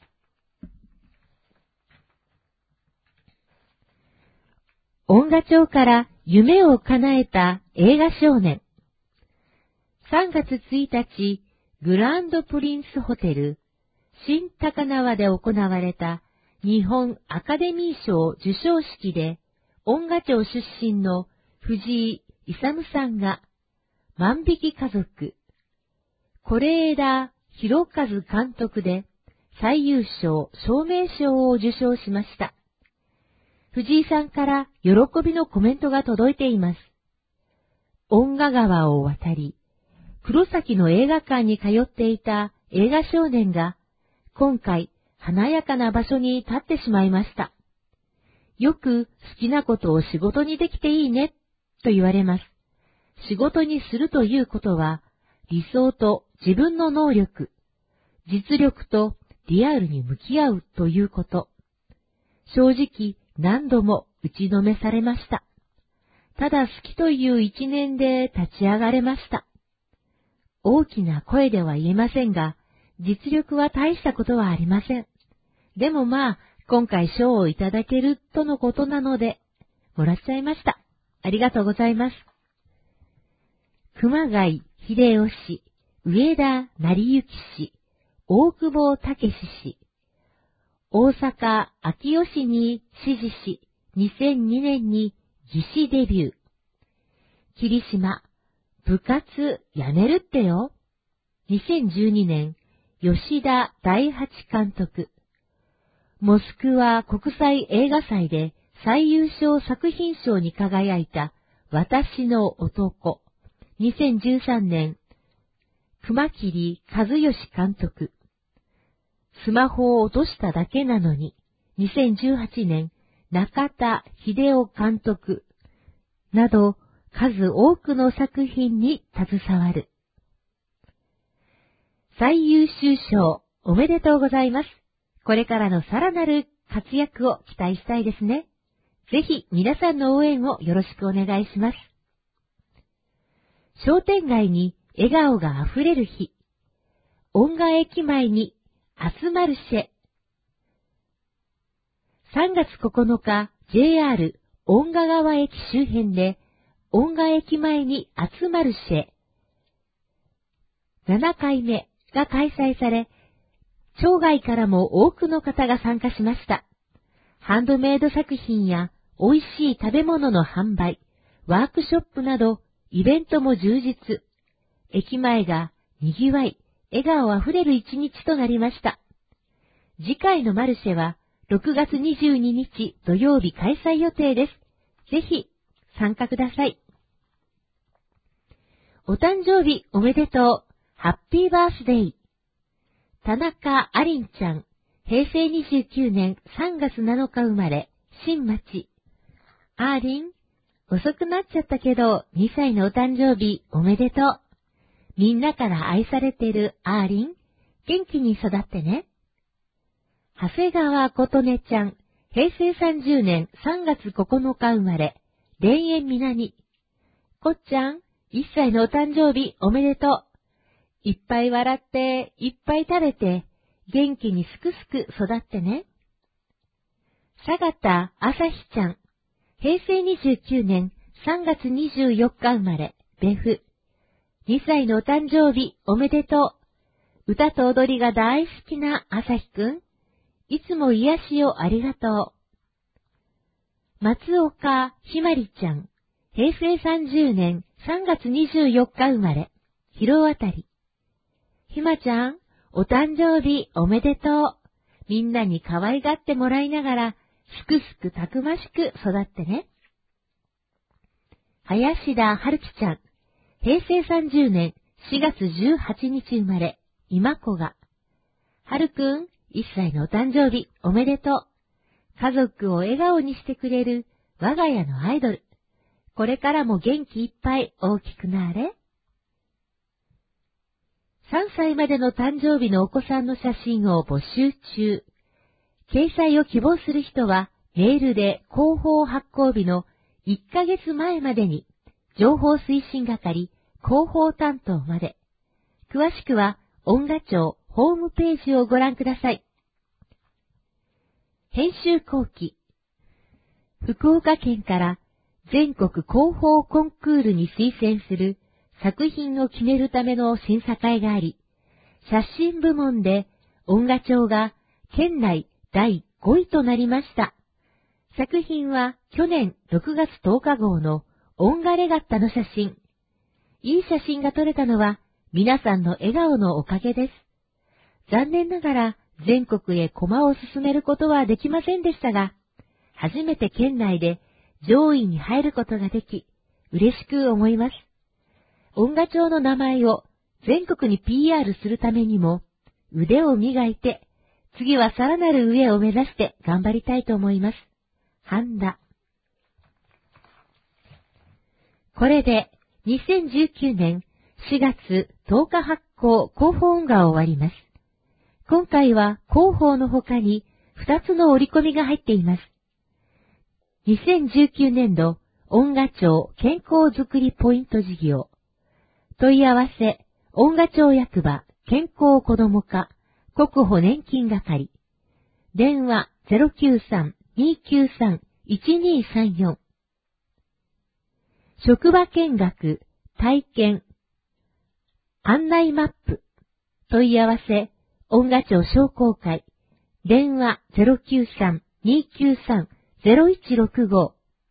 音楽町から夢を叶えた映画少年。3月1日、グランドプリンスホテル、新高輪で行われた日本アカデミー賞授賞式で、音楽町出身の藤井勇さんが、万引き家族、是枝裕和監督で最優秀照明賞を受賞しました。藤井さんから喜びのコメントが届いています。遠賀川を渡り、黒崎の映画館に通っていた映画少年が、今回華やかな場所に立ってしまいました。よく好きなことを仕事にできていいね、と言われます。仕事にするということは、理想と自分の能力、実力とリアルに向き合うということ。正直何度も打ちのめされました。ただ好きという一念で立ち上がれました。大きな声では言えませんが、実力は大したことはありません。でもまあ、今回賞をいただけるとのことなので、もらっちゃいました。ありがとうございます。熊谷秀夫氏、上田成幸氏、大久保武氏、大阪秋吉に師事し、2002年に技師デビュー。霧島、部活やめるってよ。2012年、吉田大八監督。モスクワ国際映画祭で最優秀作品賞に輝いた私の男。2013年、熊切和義監督。スマホを落としただけなのに、2018年、中田秀夫監督。など、数多くの作品に携わる。最優秀賞、おめでとうございます。これからのさらなる活躍を期待したいですね。ぜひ皆さんの応援をよろしくお願いします。商店街に笑顔があふれる日。音楽駅前に集まるシェ。3月9日、JR 音楽川駅周辺で音楽駅前に集まるシェ。7回目が開催され、町外からも多くの方が参加しました。ハンドメイド作品や美味しい食べ物の販売、ワークショップなどイベントも充実。駅前が賑わい、笑顔あふれる一日となりました。次回のマルシェは6月22日土曜日開催予定です。ぜひ参加ください。お誕生日おめでとう。ハッピーバースデー。田中ありんちゃん、平成29年3月7日生まれ、新町。あーりん、遅くなっちゃったけど、2歳のお誕生日おめでとう。みんなから愛されてるあーりん、元気に育ってね。長谷川琴音ちゃん、平成30年3月9日生まれ、田園南。 こっちゃん、1歳のお誕生日おめでとう。いっぱい笑って、いっぱい食べて、元気にすくすく育ってね。佐賀あさひちゃん、平成29年3月24日生まれ、別府。2歳のお誕生日おめでとう。歌と踊りが大好きなあさひくん、いつも癒しをありがとう。松岡ひまりちゃん、平成30年3月24日生まれ、広渡り。ひまちゃん、お誕生日おめでとう。みんなに可愛がってもらいながら、すくすくたくましく育ってね。林田春樹ちゃん、平成30年4月18日生まれ、今子が。はるくん、1歳のお誕生日おめでとう。家族を笑顔にしてくれる我が家のアイドル。これからも元気いっぱい大きくなれ。3歳までの誕生日のお子さんの写真を募集中。掲載を希望する人はメールで広報発行日の1ヶ月前までに情報推進係広報担当まで。詳しくは音楽庁ホームページをご覧ください。編集後期。福岡県から全国広報コンクールに推薦する作品を決めるための審査会があり、写真部門で音楽庁が県内第5位となりました。作品は去年6月10日号の音楽レガッタの写真。いい写真が撮れたのは皆さんの笑顔のおかげです。残念ながら全国へ駒を進めることはできませんでしたが、初めて県内で上位に入ることができ、嬉しく思います。音楽庁の名前を全国に PR するためにも、腕を磨いて、次はさらなる上を目指して頑張りたいと思います。半田。これで2019年4月10日発行広報音が終わります。今回は広報の他に2つの折り込みが入っています。2019年度音楽庁健康づくりポイント事業。問い合わせ、音楽庁役場健康子ども課国保年金係。電話 093-293-1234。職場見学、体験、案内マップ。問い合わせ、音楽庁商工会。電話 093-293-0165。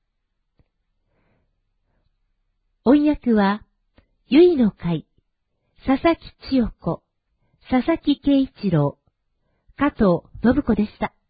音訳は、ゆいの会、佐々木千代子、佐々木圭一郎、加藤信子でした。